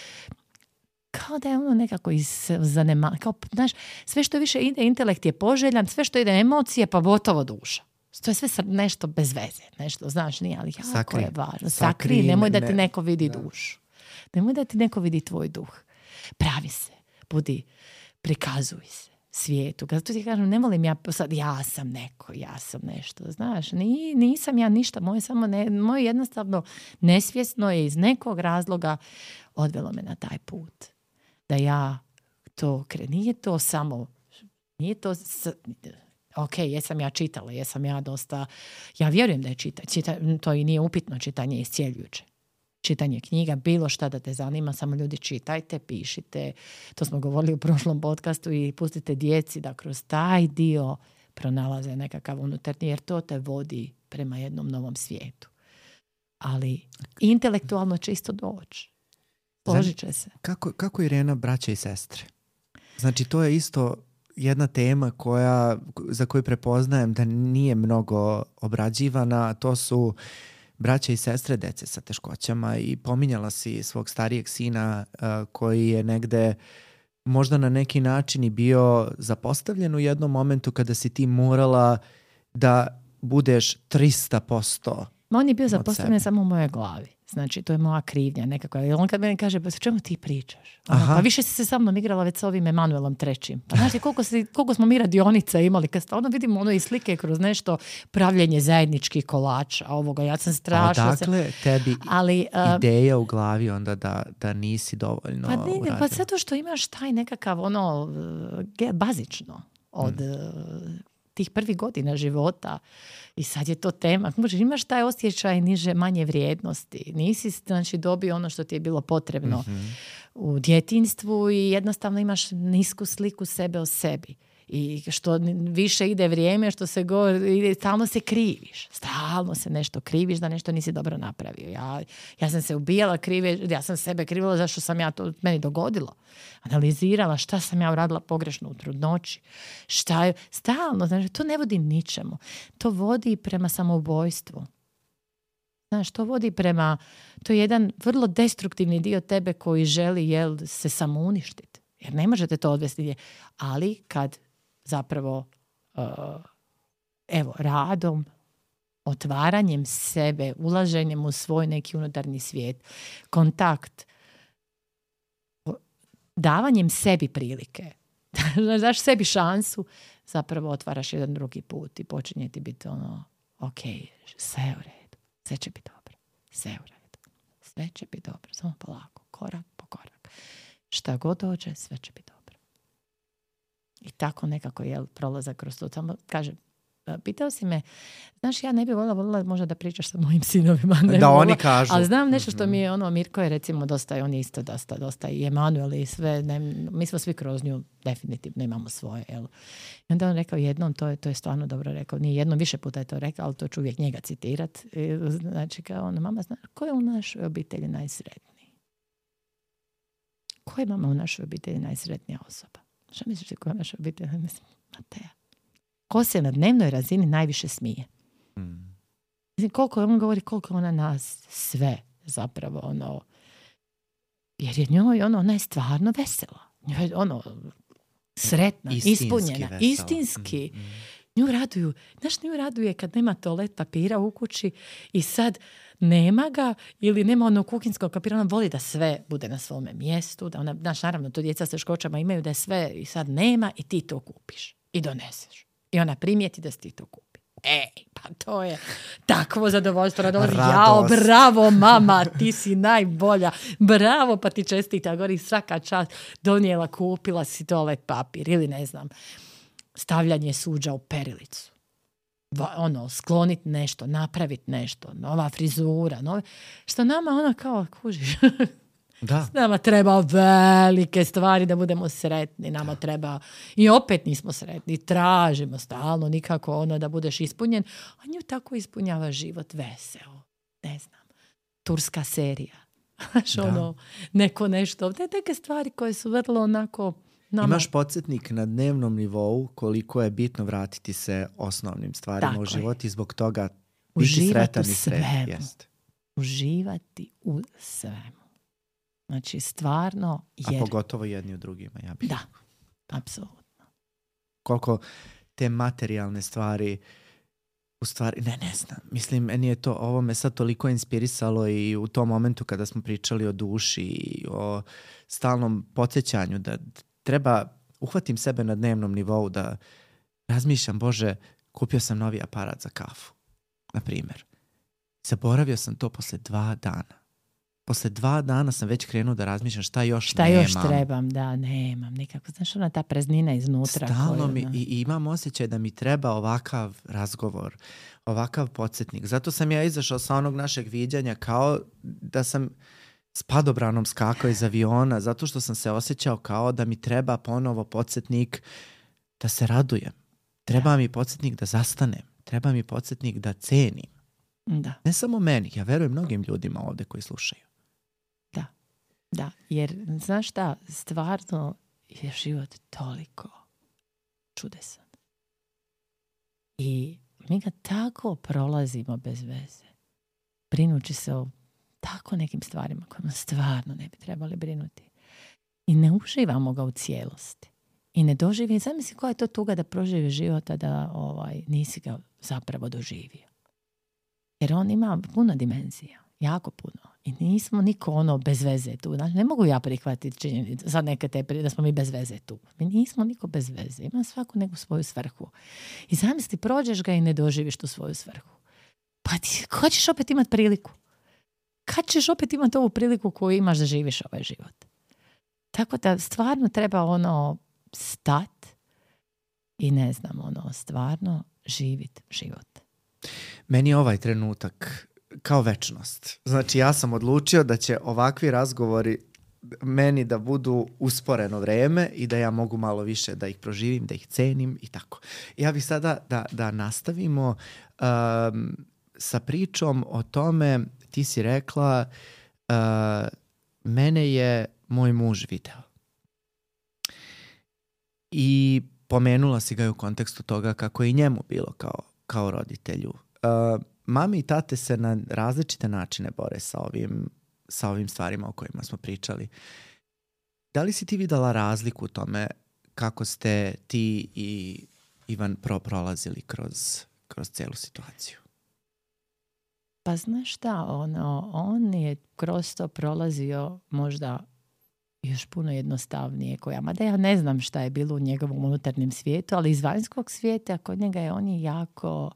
kao da je nekako kao, znaš, sve što više ide, intelekt je poželjan, sve što ide emocije, pa gotovo duša. To je sve nešto bez veze, nešto, znaš, nije, ali jako je važno. Sakri, nemoj da ti neko vidi dušu. Nemoj da ti neko vidi tvoj duh. Pravi se, prikazuj se svijetu. Kad tu ti kažem, ne volim ja sam neko, ja sam nešto, znaš, nisam ja ništa, moje jednostavno nesvjesno je iz nekog razloga odvelo me na taj put. Da ja nije to samo, nije to, ok, jesam ja čitala, jesam ja dosta, ja vjerujem da je to i nije upitno, čitanje je iscijeljujuće. Čitanje knjiga, bilo šta da te zanima, samo ljudi čitajte, pišite, to smo govorili u prošlom podcastu, i pustite djeci da kroz taj dio pronalaze nekakav unutarnji, jer to te vodi prema jednom novom svijetu. Ali intelektualno će isto doći. Složit će se. Kako Irena, braća i sestre? Znači, to je isto jedna tema za koju prepoznajem da nije mnogo obrađivana. To su braća i sestre dece sa teškoćama, i pominjala si svog starijeg sina koji je negde možda na neki način i bio zapostavljen u jednom momentu kada si ti morala da budeš 300%. On je bio zapostavljen samo u mojoj glavi. Znači, to je moja krivnja nekakva. I on kad meni kaže, pa čemu ti pričaš? Pa više si se sa mnom igrala već s ovim Emanuelom III. Pa znaš, koliko smo mi radionica imali, kad vidimo i slike kroz nešto, pravljenje zajedničkih kolača, ovoga, ja sam strašno... Odakle tebi ideja u glavi onda da nisi dovoljno uradila? Pa zato što imaš taj nekakav bazično od tih prvih godina života, i sad je to tema. Imaš taj osjećaj manje vrijednosti. Nisi, znači, dobio ono što ti je bilo potrebno u djetinjstvu, i jednostavno imaš nisku sliku sebe o sebi. I što više ide vrijeme, što se stalno se kriviš. Stalno se nešto kriviš da nešto nisi dobro napravio. Ja sam se ubijala ja sam sebe krivila zašto sam ja to meni dogodilo. Analizirala šta sam ja uradila pogrešno u trudnoći. Stalno, znači, to ne vodi ničemu. To vodi prema samoubojstvu. Znaš, to vodi prema, to je jedan vrlo destruktivni dio tebe koji želi se samouništiti. Jer ne možete to odvesti. Ali kad zapravo radom, otvaranjem sebe, ulaženjem u svoj neki unutarnji svijet, kontakt, davanjem sebi prilike, daš sebi šansu, zapravo otvaraš jedan drugi put i počinje ti biti ok, sve je u redu, sve će biti dobro, sve je u redu, sve će biti dobro, samo polako, korak po korak. Šta god dođe, sve će biti dobro. I tako nekako prolazak kroz to. Samo kažem, pitao si me, znaš, ja ne bih voljela možda da pričaš sa mojim sinovima. Oni kažu. Ali znam nešto što mi je Mirko je recimo dosta, on je isto dosta i Emanuel i sve, mi smo svi kroz nju definitivno imamo svoje. Jel? I onda on rekao jednom, to je stvarno dobro rekao, nije jednom, više puta je to rekao, ali to ću uvijek njega citirat. Znači, kao mama, znaš, ko je u našoj obitelji najsretniji? Ko je mama u našoj obitelji najsretnija osoba? Što misliš koja je naša obitelj? Mislim, Mateja. Ko se na dnevnoj razini najviše smije? Mislim, on govori koliko ona nas sve zapravo jer je njoj ona je stvarno vesela. Njoj je sretna, ispunjena, istinski. Nju raduje kad nema toalet papira u kući i sad nema ga ili nema kuhinskog papira, ona voli da sve bude na svome mjestu, da ona, naravno, to djeca s teškoćama imaju da je sve i sad nema i ti to kupiš i doneseš. I ona primijeti da si ti to kupi. Pa to je takvo zadovoljstvo. Jao, bravo mama, ti si najbolja. Bravo, pa ti čestita. Gori svaka čast, donijela, kupila si toalet papir ili ne znam, stavljanje suđa u perilicu. Skloniti nešto, napraviti nešto, nova frizura, što nama kao kužiš. Da. Nama treba velike stvari da budemo sretni, nama treba, i opet nismo sretni, tražimo stalno nikako da budeš ispunjen, a nju tako ispunjava život veseo, ne znam, turska serija, neko nešto. Te neke stvari koje su vrlo onako... Imaš podsjetnik na dnevnom nivou koliko je bitno vratiti se osnovnim stvarima tako u životu i zbog toga biti sretan i sretan. Uživati u svemu. Znači, stvarno... A pogotovo jedni u drugima, ja bih. Da, apsolutno. Koliko te materijalne stvari u stvari, ne znam. Mislim, meni je to, ovo me sad toliko inspirisalo i u tom momentu kada smo pričali o duši i o stalnom podsjećanju da treba, uhvatim sebe na dnevnom nivou da razmišljam, Bože, kupio sam novi aparat za kafu, na primjer. Zaboravio sam to posle 2 dana. Posle 2 dana sam već krenuo da razmišljam šta još trebam, nemam nikako. Znaš, ona ta praznina iznutra. Stalno i imam osjećaj da mi treba ovakav razgovor, ovakav podsjetnik. Zato sam ja izašao sa onog našeg viđanja kao da sam s padobranom skakao iz aviona, zato što sam se osjećao kao da mi treba ponovo podsjetnik da se radujem. Treba mi podsjetnik da zastanem. Treba mi podsjetnik da cenim. Da. Ne samo meni, ja verujem mnogim ljudima ovdje koji slušaju. Da, jer znaš šta, stvarno je život toliko čudesan. I mi ga tako prolazimo bez veze. Brinući se o tako nekim stvarima kojima stvarno ne bi trebali brinuti. I ne uživamo ga u cijelosti. I ne doživi, zamisli koja je to tuga da proživi života da nisi ga zapravo doživio. Jer on ima puno dimenzija, jako puno. I nismo niko bez veze tu. Znači, ne mogu ja prihvatiti činjenicu sad neke te da smo mi bez veze tu. Mi nismo niko bez veze. Ima svaku neku svoju svrhu. I zamisli, prođeš ga i ne doživiš tu svoju svrhu. Pa ti, ko ćeš opet imati priliku? Kad ćeš opet imati ovu priliku koju imaš da živiš ovaj život? Tako da stvarno treba stat i ne znam, stvarno živit život. Meni je ovaj trenutak kao večnost. Znači, ja sam odlučio da će ovakvi razgovori meni da budu usporeno vreme i da ja mogu malo više da ih proživim, da ih cenim i tako. Ja bih sada da nastavimo sa pričom o tome. Ti si rekla mene je moj muž video. I pomenula si ga u kontekstu toga kako je i njemu bilo kao roditelju. Mame i tate se na različite načine bore sa ovim stvarima o kojima smo pričali. Da li si ti videla razliku u tome kako ste ti i Ivan prolazili kroz celu situaciju? Pa znaš šta, on je kroz to prolazio možda još puno jednostavnije mada ja ne znam šta je bilo u njegovom unutarnjem svijetu, ali iz vanjskog svijeta kod njega on je jako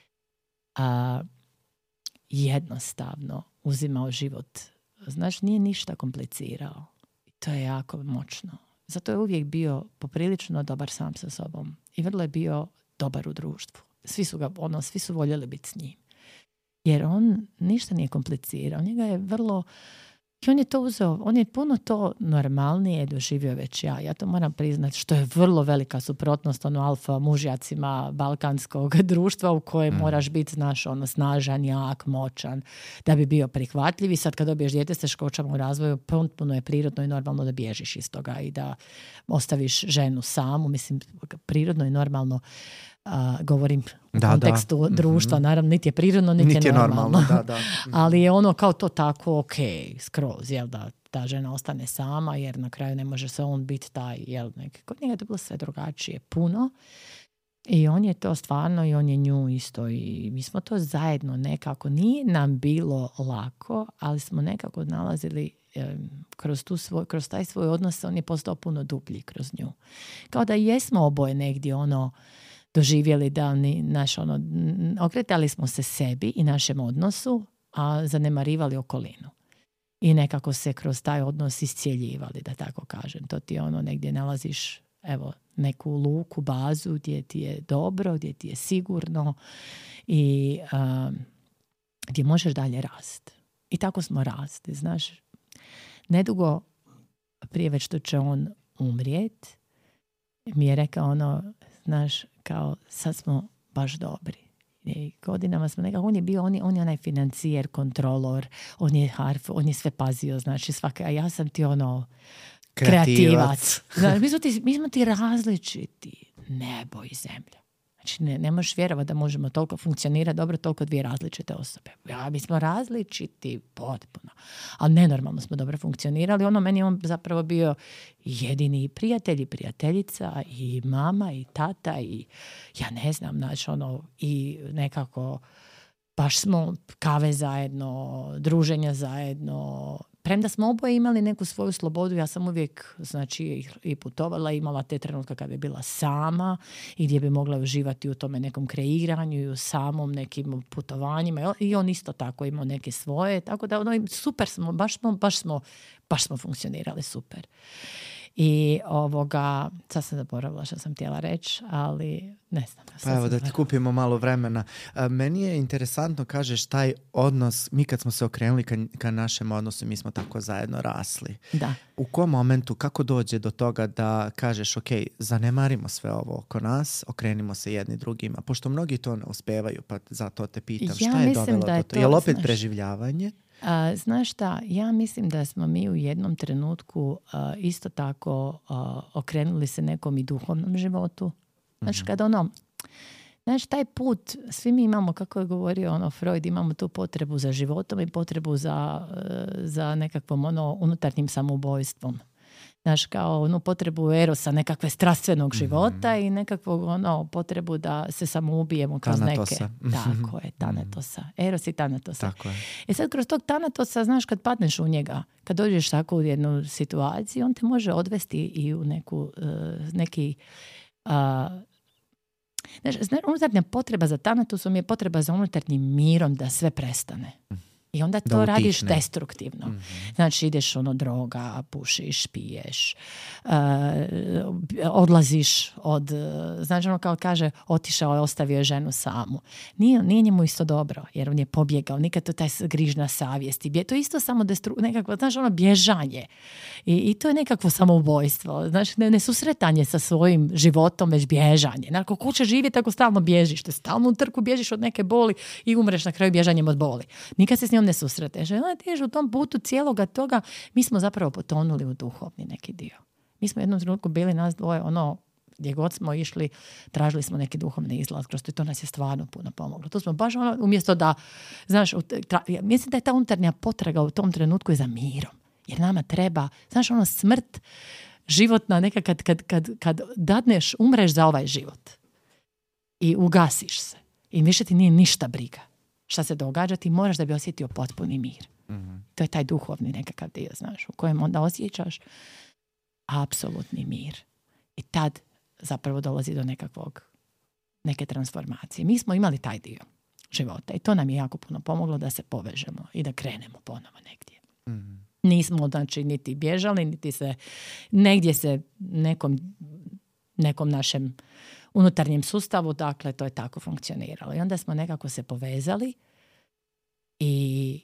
jednostavno uzimao život. Znaš, nije ništa komplicirao. I to je jako moćno. Zato je uvijek bio poprilično dobar sam sa sobom. I vrlo je bio dobar u društvu. Svi su voljeli biti s njim. Jer on ništa nije komplicirao. Njega je vrlo... I on je to uzeo, on je puno to normalnije doživio već ja. Ja to moram priznati, što je vrlo velika suprotnost alfa mužjacima balkanskog društva u kojem moraš biti, znaš, snažan, jak, moćan, da bi bio prihvatljiv. I sad kad dobiješ dijete s teškoćama u razvoju, puno je prirodno i normalno da bježiš iz toga i da ostaviš ženu samu. Mislim, prirodno i normalno govorim u kontekstu društva, naravno niti je prirodno, niti je normalno. Da. Ali je kao to tako skroz, jel da ta žena ostane sama, jer na kraju ne može se on biti taj, jel, kod njega je to bilo sve drugačije, puno. I on je to stvarno, i on je nju isto, i mi smo to zajedno nekako, nije nam bilo lako, ali smo nekako nalazili kroz taj svoj odnos, on je postao puno dublji kroz nju. Kao da jesmo oboje negdje doživjeli da okretali smo se sebi i našem odnosu, a zanemarivali okolinu. I nekako se kroz taj odnos iscijeljivali, da tako kažem. To ti negdje nalaziš neku luku, bazu gdje ti je dobro, gdje ti je sigurno i gdje možeš dalje rasti. I tako smo rasti, znaš. Nedugo prije već što će on umrijet, mi je rekao znaš, kao sad smo baš dobri. I godinama smo nekako, on je bio, on je onaj financijer, kontrolor, on je harf, on je sve pazio, znači svaka, a ja sam ti kreativac. Znači, mi smo ti različiti, nebo i zemlja. Znači, ne možeš vjerovati da možemo toliko funkcionirati dobro, toliko dvije različite osobe. Ja, mi smo različiti potpuno. Ali nenormalno smo dobro funkcionirali. Meni je on zapravo bio jedini prijatelj i prijateljica i mama i tata i ja ne znam, znači i nekako baš smo kave zajedno, druženja zajedno. Premda smo oboje imali neku svoju slobodu, ja sam uvijek znači, i putovala, imala te trenutke kad bi bila sama i gdje bi mogla uživati u tome nekom kreiranju i u samom nekim putovanjima. I on isto tako imao neke svoje. Tako da super smo, baš smo funkcionirali super. I sad sam zaboravila što sam htjela reći, ali ne znam. Pa evo da ti kupimo malo vremena. Meni je interesantno, kažeš, taj odnos, mi kad smo se okrenuli ka našem odnosu, mi smo tako zajedno rasli. Da. U kom momentu, kako dođe do toga da kažeš, ok, zanemarimo sve ovo oko nas, okrenimo se jedni drugima, pošto mnogi to ne uspevaju, pa zato te pitam, šta je dovelo do toga? Je li opet preživljavanje? Znaš šta, ja mislim da smo mi u jednom trenutku isto tako okrenuli se nekom i duhovnom životu. Znači, kad znači, taj put, svi mi imamo, kako je govorio Freud, imamo tu potrebu za životom i potrebu za nekakvom unutarnjim samoubojstvom. Znaš, kao potrebu erosa, nekakve strastvenog života i nekakvog potrebu da se samo ubijemo kroz Tanatosa. Neke. Tako je, Tanatosa. Eros i Tanatosa. Tako je. I sad kroz tog Tanatosa, znaš, kad padneš u njega, kad dođeš tako u jednu situaciju, on te može odvesti i u neki... Znaš, unutarnja potreba za Tanatosom je potreba za unutarnjim mirom da sve prestane. I onda to radiš destruktivno. Znači ideš droga, pušiš, piješ, odlaziš od, znači kao kaže, otišao je, ostavio je ženu samu. Nije njemu isto dobro, jer on je pobjegao, nikad to taj grižna savjest. To je isto samo nekakvo, znaš, bježanje. I to je nekakvo samoubojstvo. Znači, ne susretanje sa svojim životom, već bježanje. Znači, ko će živjeti ako stalno bježiš? Te stalno u trku bježiš od neke boli i umreš na kraju bježanjem od boli. Nikad se s njom ne susreteš. U tom putu cijeloga toga mi smo zapravo potonuli u duhovni neki dio. Mi smo u jednom trenutku bili nas dvoje, gdje god smo išli, tražili smo neki duhovni izlaz kroz to i to nas je stvarno puno pomoglo. To smo baš umjesto da, znaš, mislim da je ta unutarnja potraga u tom trenutku je za mirom. Jer nama treba, znaš, smrt životna, neka kad dadneš, umreš za ovaj život i ugasiš se i više ti nije ništa briga šta se događa, ti moraš da bi osjetio potpuni mir. To je taj duhovni nekakav dio, znaš, u kojem onda osjećaš apsolutni mir. I tad zapravo dolazi do neke transformacije. Mi smo imali taj dio života i to nam je jako puno pomoglo da se povežemo i da krenemo ponovo negdje. Nismo, znači, niti bježali, niti se negdje se nekom našem unutarnjem sustavu, dakle, to je tako funkcioniralo. I onda smo nekako se povezali i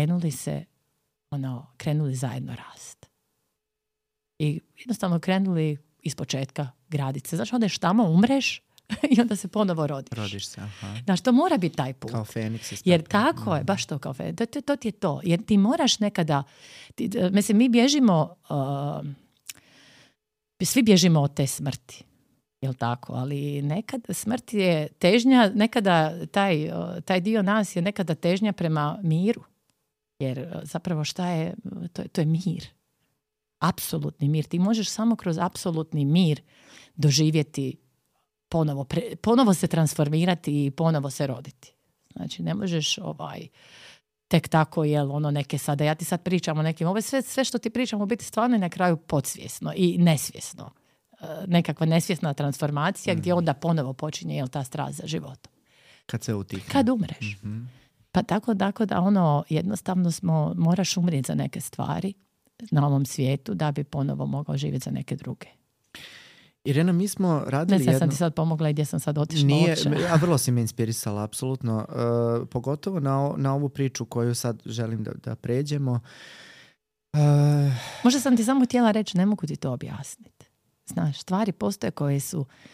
krenuli zajedno rast. I jednostavno krenuli iz početka graditi se. Znači, odeš tamo, umreš i onda se ponovo rodiš. Rodiš se, aha. Znači, to mora biti taj put. Kao Feniks. Jer tako je, baš to kao Feniks. To ti je to. Jer ti moraš nekada... Mislim, mi bježimo... svi bježimo od te smrti. Jel tako? Ali nekada smrt je težnja, nekada taj dio nas je nekada težnja prema miru. Jer zapravo šta je? To je mir. Apsolutni mir. Ti možeš samo kroz apsolutni mir doživjeti ponovo se transformirati i ponovo se roditi. Znači, ne možeš tek tako, neke sada, ja ti sad pričam o nekim, ovo sve što ti pričam u biti stvarno je na kraju podsvjesno i nesvjesno. Nekakva nesvjesna transformacija gdje onda ponovo počinje ta strast za životom. Kad se utihne. Kad umreš. Pa tako da jednostavno moraš umrijeti za neke stvari na ovom svijetu da bi ponovo mogao živjeti za neke druge. Irena, mi smo radili jedno... Ne sam ti sad pomogla i gdje sam sad otišla uopće. A vrlo si me inspirisala, apsolutno. Pogotovo na ovu priču koju sad želim da pređemo. Možda sam ti samo htjela reći, ne mogu ti to objasniti. Znaš, stvari postoje koje su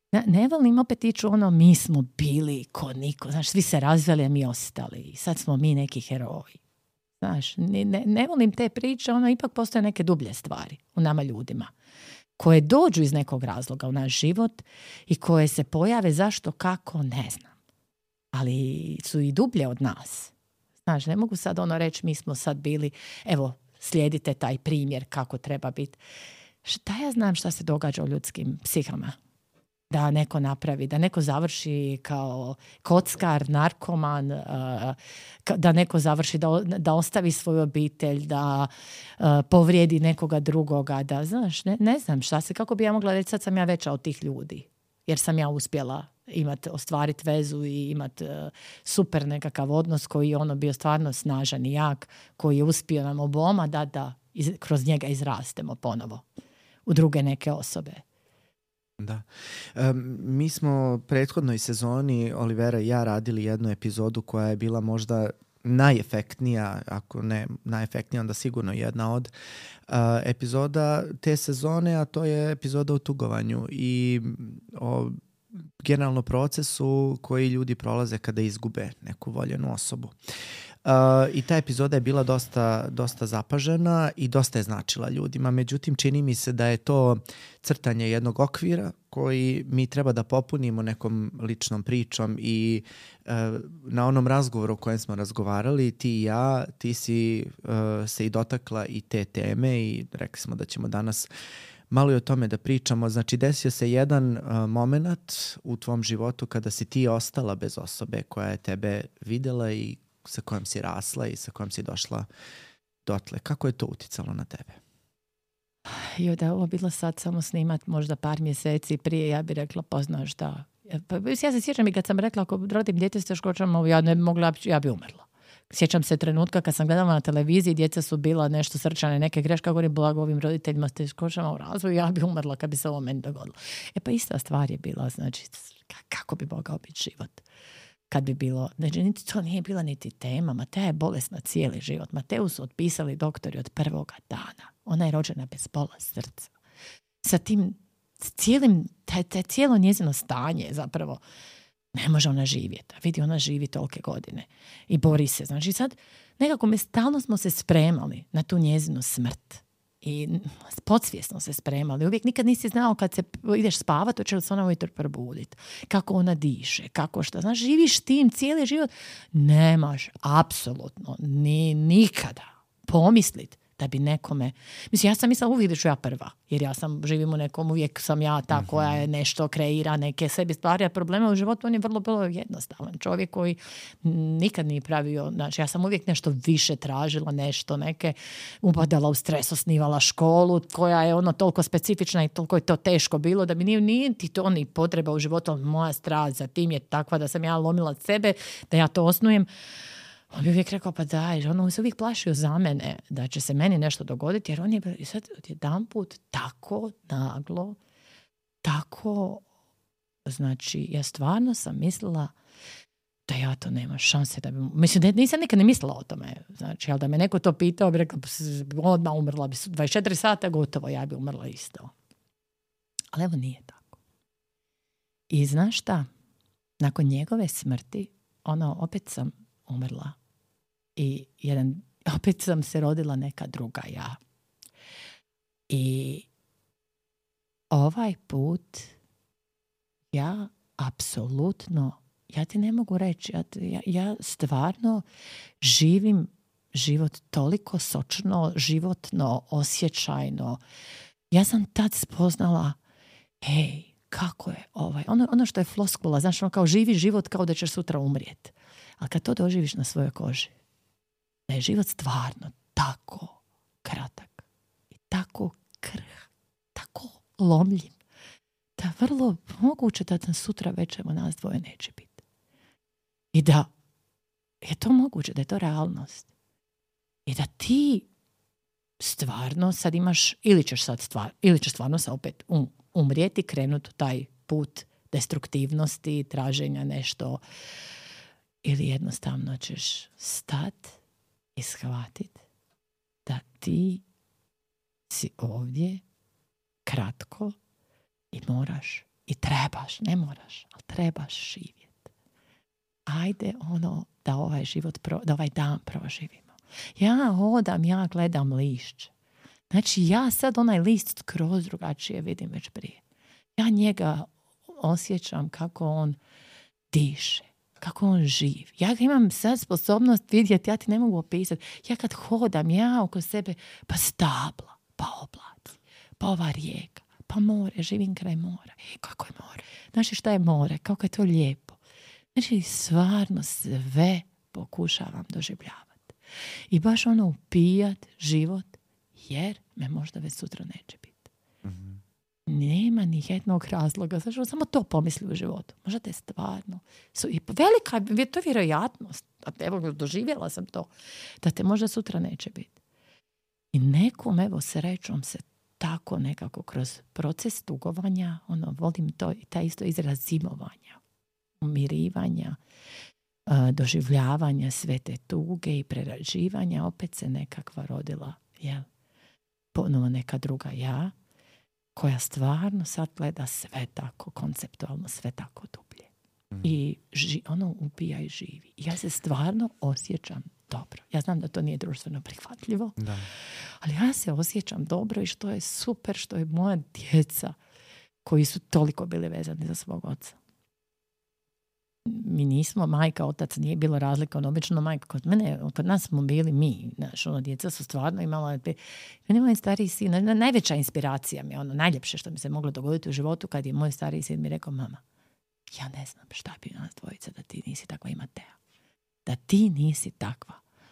Ne volim opet ići ono, mi smo bili ko niko, znaš, svi se razveli, a mi ostali. I sad smo mi neki heroji. Znaš, ne volim te priče, ono, ipak postoje neke dublje stvari u nama ljudima koje dođu iz nekog razloga u naš život i koje se pojave zašto, kako, ne znam. Ali su i dublje od nas. Znaš, ne mogu sad ono reći, mi smo sad bili, evo, slijedite taj primjer kako treba biti. Šta ja znam šta se događa u ljudskim psihama? Da neko napravi, da neko završi kao kockar, narkoman, da neko završi, da ostavi svoju obitelj, da povrijedi nekoga drugoga, da, znaš, ne znam šta se, kako bi ja mogla reći, sad sam ja veća od tih ljudi, jer sam ja uspjela ostvariti vezu i imati super nekakav odnos koji je ono bio stvarno snažan i jak, koji je uspio nam oboma da kroz njega izrastemo ponovo u druge neke osobe. Da. Mi smo prethodnoj sezoni, Olivera i ja, radili jednu epizodu koja je bila možda najefektnija, ako ne najefektnija, onda sigurno jedna od epizoda te sezone, a to je epizoda o tugovanju i o generalno procesu koji ljudi prolaze kada izgube neku voljenu osobu. I ta epizoda je bila dosta zapažena i dosta je značila ljudima. Međutim, čini mi se da je to crtanje jednog okvira koji mi treba da popunimo nekom ličnom pričom i na onom razgovoru o kojem smo razgovarali, ti i ja, ti si se i dotakla i te teme i rekli smo da ćemo danas malo i o tome da pričamo. Znači, desio se jedan moment u tvom životu kada si ti ostala bez osobe koja je tebe videla i sa kojom si rasla i sa kojom si došla dotle. Kako je to uticalo na tebe? Jo, da je ovo bilo sad samo snimat možda par mjeseci prije, ja bih rekla, poznaš da. Ja se sjećam i kad sam rekla, ako rodim dijete s teškoćama, ja ne bi mogla, ja bi umrla. Sjećam se trenutka kad sam gledala na televiziji, djeca su bila nešto srčane, neke greške, govorim, blago ovim roditeljima s teškoćama u razvoju, ja bi umrla kad bi se ovo meni dogodilo. Pa ista stvar je bila, znači, kako bi mogao biti život? Kad bi bilo, znači niti to nije bila niti tema, Mateja je bolesna cijeli život. Mateju su otpisali doktori od prvoga dana. Ona je rođena bez bola srca. Sa tim cijelo njezino stanje zapravo ne može ona živjeti. Vidi, ona živi tolike godine i bori se. Znači sad nekako stalno smo se spremali na tu njezinu smrt. I podsvjesno se spremali. Uvijek nikad nisi znao kad se ideš spavati, hoće li se ona ujutro probuditi. Kako ona diše, kako šta. Znaš, živiš tim cijeli život. Nemaš apsolutno nikada pomislit da bi nekome... Mislim, ja sam mislila uvijek da ću ja prva. Jer ja živim u nekom, uvijek sam ja ta koja je nešto kreira, neke sebi stvari. A problema u životu, on je vrlo jednostavan. Čovjek koji nikad nije pravio... Znači, ja sam uvijek nešto više tražila, nešto, neke upadala u stres, osnivala školu koja je ono toliko specifična i toliko je to teško bilo da mi nije ti to ni potreba u životu. Moja strast za tim je takva da sam ja lomila sebe, da ja to osnujem. On bi uvijek rekao, pa daj, on se uvijek plašio za mene da će se meni nešto dogoditi, jer on je sad jedanput tako naglo, tako, znači, ja stvarno sam mislila da ja to nema šanse da bi... Mislim, nisam nikad ne mislila o tome. Znači, ali da me neko to pitao, bi rekla, odmah umrla bi, 24 sata gotovo, ja bi umrla isto. Ali evo nije tako. I znaš šta? Nakon njegove smrti, opet sam umrla. I opet sam se rodila neka druga ja. I ovaj put ja apsolutno, ja ti ne mogu reći, ja stvarno živim život toliko sočno, životno, osjećajno. Ja sam tad spoznala, hej, kako je ono što je floskula, znaš, kao živi život kao da ćeš sutra umrijeti. Ali kad to doživiš na svojoj koži, da je život stvarno tako kratak i tako tako lomljiv, da vrlo moguće da nam sutra večer nas dvoje neće biti. I da je to moguće, da je to realnost. I da ti stvarno sad imaš, ili ćeš stvarno se opet umrijeti, krenuti u taj put destruktivnosti, traženja nešto, ili jednostavno ćeš stat i shvatit da ti si ovdje kratko i moraš I trebaš, ne moraš, ali trebaš živjeti. Ajde da ovaj život, da ovaj dan proživimo. Ja hodam, ja gledam lišće. Znači ja sad onaj list skroz drugačije vidim već prije. Ja njega osjećam kako on diše, kako on živ. Ja imam sad sposobnost vidjeti, ja ti ne mogu opisati. Ja kad hodam, ja oko sebe, pa stabla, pa oblaci, pa ova rijeka, pa more, živim kraj mora. Kako je more? Znači šta je more? Kako je to lijepo. Znači stvarno sve pokušavam doživljavati. I baš upijat život, jer me možda već sutra neće biti. Mm-hmm. Nema ni jednog razloga. Zašto samo to pomisli u životu? Možda te stvarno... I velika je to vjerojatnost. Evo, doživjela sam to. Da te možda sutra neće biti. I nekom, evo, srećom se tako nekako kroz proces tugovanja, volim to i taj isto izraz zimovanja, umirivanja, doživljavanja sve te tuge i prerađivanja, opet se nekakva rodila, jel? Ponovo neka druga ja, koja stvarno sad gleda sve tako konceptualno, sve tako dublje. I ubija i živi. Ja se stvarno osjećam dobro. Ja znam da to nije društveno prihvatljivo, da. Ali ja se osjećam dobro i što je super, što je moja djeca koji su toliko bili vezani za svog oca. Mi nismo, majka, otac, nije bilo razlika. Obično majka, kod nas smo bili mi. Djeca su stvarno imala... Moj stariji sin, najveća inspiracija mi je najljepše što mi se moglo dogoditi u životu kad je moj stariji sin mi rekao, mama, ja ne znam šta bi nas dvojica da ti nisi takva, ima Teja. Da ti nisi takva.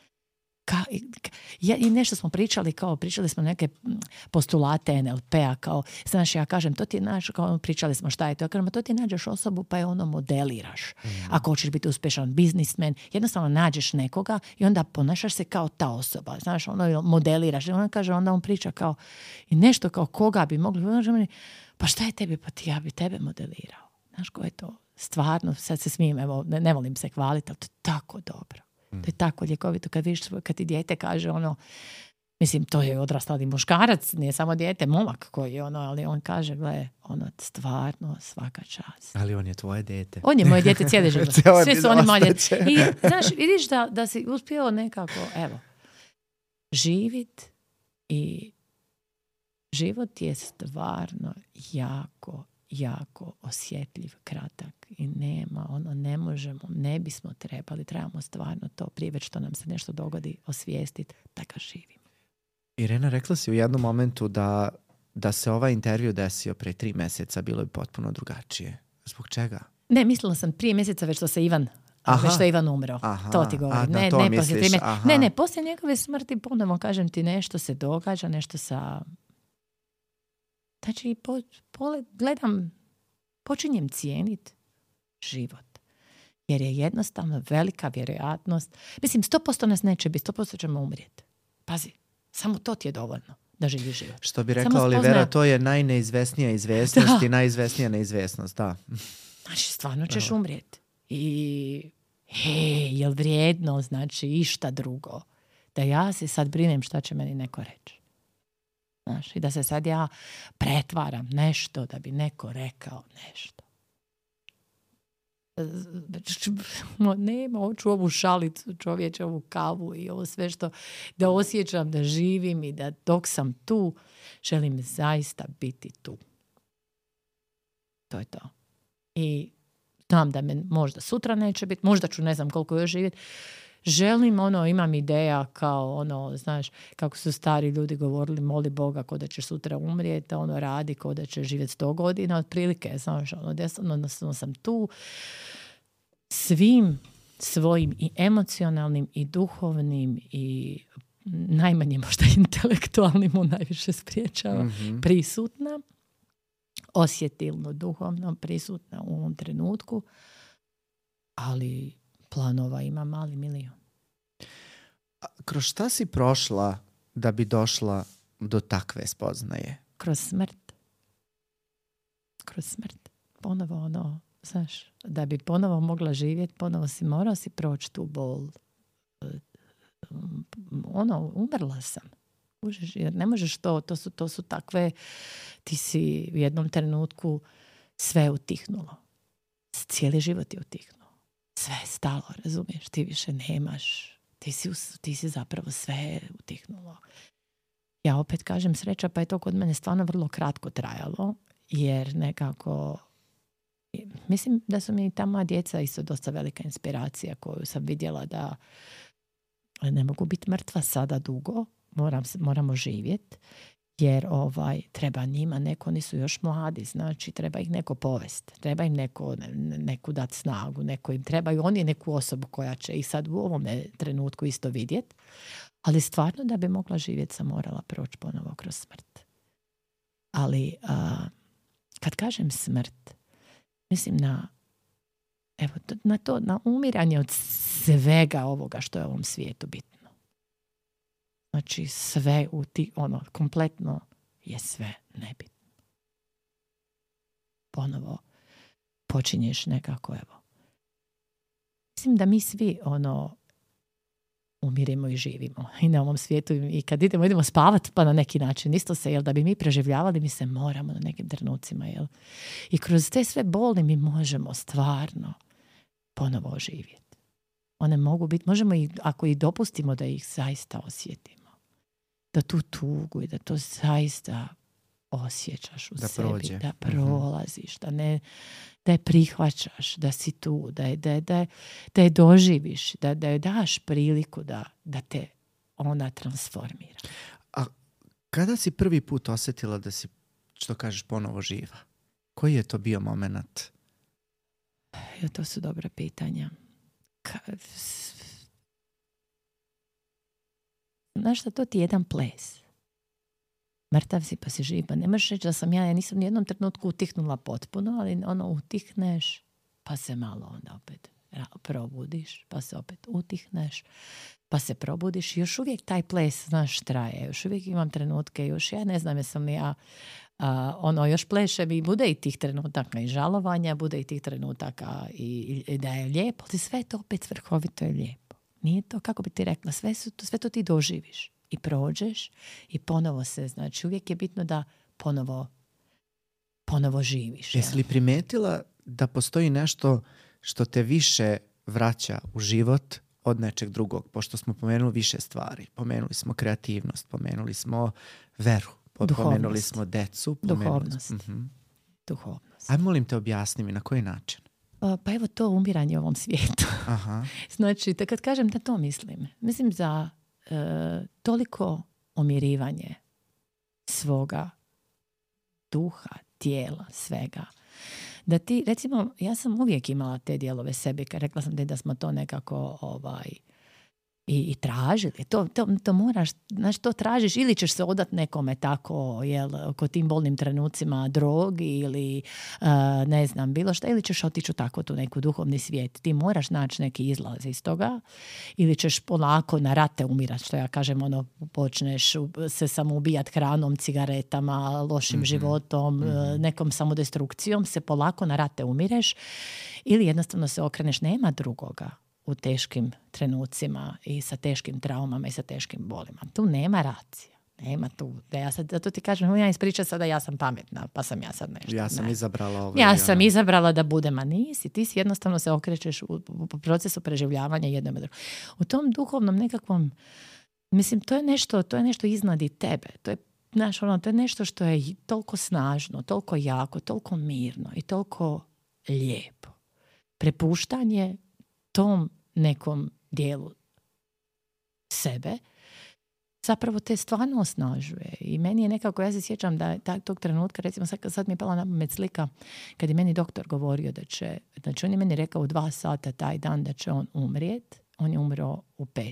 I nešto smo pričali smo neke postulate NLP-a, kao, znaš, ja kažem, to ti nađeš, pričali smo šta je to, ja kažem, to ti nađeš osobu pa je modeliraš. Ako hoćeš biti uspješan biznismen, jednostavno nađeš nekoga i onda ponašaš se kao ta osoba, znaš, modeliraš. I on kaže, onda on priča kao, i nešto kao koga bi mogli, pa šta je tebi, pa ja bi tebe modelirao. Znaš, ko je to? Stvarno, sad se smijem, evo, ne volim se hvaliti, ali to je tako dobro. To je tako ljekovito kad ti dijete kaže mislim, to je odrastali muškarac, nije samo dijete, momak koji je ali on kaže, gle, stvarno svaka čast. Ali on je tvoje dijete. On je moje dijete cijeli život. Svi su oni moje. I znaš, vidiš da si uspio nekako, evo, živit i život je stvarno jako osjetljiv, kratak i nema, ne možemo, ne bismo trebamo stvarno to prije već što nam se nešto dogodi osvijestiti da ga živimo. Irena, rekla si u jednom momentu da se ovaj intervju desio pre 3 mjeseca, bilo je potpuno drugačije. Zbog čega? Ne, mislila sam prije mjeseca već što se Ivan već što je Ivan umro. Aha, to ti govorim. Ne, misliš, ne, poslije njegove smrti ponovno kažem ti nešto se događa, nešto sa... Znači, gledam, počinjem cijeniti život. Jer je jednostavno velika vjerojatnost. Mislim, 100% nas neće biti, 100% ćemo umrijeti. Pazi, samo to ti je dovoljno da živi život. Što bi rekla Olivera, to je najneizvesnija izvesnost i najizvesnija neizvesnost, da. Znači, stvarno ćeš umrijeti. I, jel vrijedno, znači, išta drugo. Da ja se sad brinem šta će meni neko reći. Znaš, i da se sad ja pretvaram nešto da bi neko rekao nešto. Nema, hoću ovu šalicu, čovječe, ovu kavu i ovo sve što da osjećam, da živim i da dok sam tu, želim zaista biti tu. To je to. I znam da me možda sutra neće biti, možda ću ne znam koliko još živjeti. Želim, imam ideja kao, znaš, kako su stari ljudi govorili, moli Boga ko da ćeš sutra umrijeti, radi ko da će živjeti 100 godina, otprilike, znaš, odnosno sam tu svim svojim i emocionalnim i duhovnim i najmanje možda intelektualnim mu najviše spriječava, prisutna, osjetilno, duhovno prisutna u ovom trenutku, ali planova ima mali milion. Kroz šta si prošla da bi došla do takve spoznaje? Kroz smrt. Ponovo znaš, da bi ponovo mogla živjeti, ponovo morao si proći tu bol. Umrla sam. Jer ne možeš to su takve, ti si u jednom trenutku sve je utihnulo. Cijeli život je utihnuo. Sve je stalo, razumiješ? Ti više nemaš. Ti si zapravo sve utihnulo. Ja opet kažem sreća, pa je to kod mene stvarno vrlo kratko trajalo, jer nekako mislim da su mi ta moja djeca isto dosta velika inspiracija koju sam vidjela da ne mogu biti mrtva sada dugo, moramo živjeti, jer treba njima neko, oni su još mladi, znači treba ih neko povesti, treba im neku dati snagu, neko im trebaju oni neku osobu koja će ih sad u ovome trenutku isto vidjeti, ali stvarno da bi mogla živjeti sam morala proći ponovo kroz smrt. Ali kad kažem smrt, mislim na umiranje od svega ovoga što je u ovom svijetu bitno. Znači sve kompletno je sve nebitno. Ponovo počinješ nekako, mislim da mi svi umirimo i živimo i na ovom svijetu i kad idemo spavati pa na neki način isto se, da bi mi preživljavali mi se moramo na nekim trenucima, i kroz te sve boli mi možemo stvarno ponovo oživjeti. One mogu biti, možemo i ako i dopustimo da ih zaista osjetimo, da tu tugu i da to zaista osjećaš u da sebi, prođe. Da prolaziš, da je prihvaćaš, da si tu, da je doživiš, da je daš priliku da te ona transformira. A kada si prvi put osjetila da si, što kažeš, ponovo živa? Koji je to bio moment? To su dobra pitanja. Znaš šta, to ti je jedan ples. Mrtav si pa si živ. Pa ne možeš reći da sam ja nisam nijednom trenutku utihnula potpuno, ali utihneš, pa se malo onda opet probudiš, pa se opet utihneš, pa se probudiš. Još uvijek taj ples, znaš, traje. Još uvijek imam trenutke, još ja ne znam jesam li ja još plešem i bude i tih trenutaka i žalovanja, bude i tih trenutaka i da je lijepo, ali sve to opet svrhovito je lijepo. Nije to, kako bi ti rekla, sve to ti doživiš i prođeš i ponovo se, znači uvijek je bitno da ponovo živiš. Jesi li primetila da postoji nešto što te više vraća u život od nečeg drugog? Pošto smo pomenuli više stvari. Pomenuli smo kreativnost, pomenuli smo veru, pomenuli smo decu. Duhovnost. Duhovnost. Aj, molim te, objasni mi na koji način. Pa evo to umiranje u ovom svijetu. Aha. Znači, kad kažem da to mislim za toliko umirivanje svoga duha, tijela, svega. Da ti, recimo, ja sam uvijek imala te dijelove sebe, kad rekla sam da smo to nekako i tražili. To moraš, znači to tražiš ili ćeš se odat nekome tako, kod tim bolnim trenucima drogi ili ne znam, bilo šta, ili ćeš otići u tako tu neku duhovni svijet. Ti moraš naći neki izlaz iz toga ili ćeš polako na rate umirati, što ja kažem, počneš se samo ubijati hranom, cigaretama, lošim životom, nekom samodestrukcijom, se polako na rate umireš ili jednostavno se okreneš, nema drugoga u teškim trenucima i sa teškim traumama i sa teškim bolima. Tu nema racija. Nema tu. Da ja sad, zato ti kažem, ja ispričam sada ja sam pametna, pa sam ja sad nešto. Ja sam izabrala ovo. Ja sam izabrala da budem, a nisi. Ti si jednostavno se okrećeš u procesu preživljavanja jednom i drugom. U tom duhovnom nekakvom, mislim, to je nešto iznad i tebe. To je, znaš, to je nešto što je toliko snažno, toliko jako, toliko mirno i toliko lijepo. Prepuštanje tom nekom dijelu sebe zapravo te stvarno osnažuje. I meni je nekako, ja se sjećam da tog trenutka, recimo sad mi je pala na pamet slika kad je meni doktor govorio da će, znači on je meni rekao u 2 sata taj dan da će on umrijet. On je umro u 5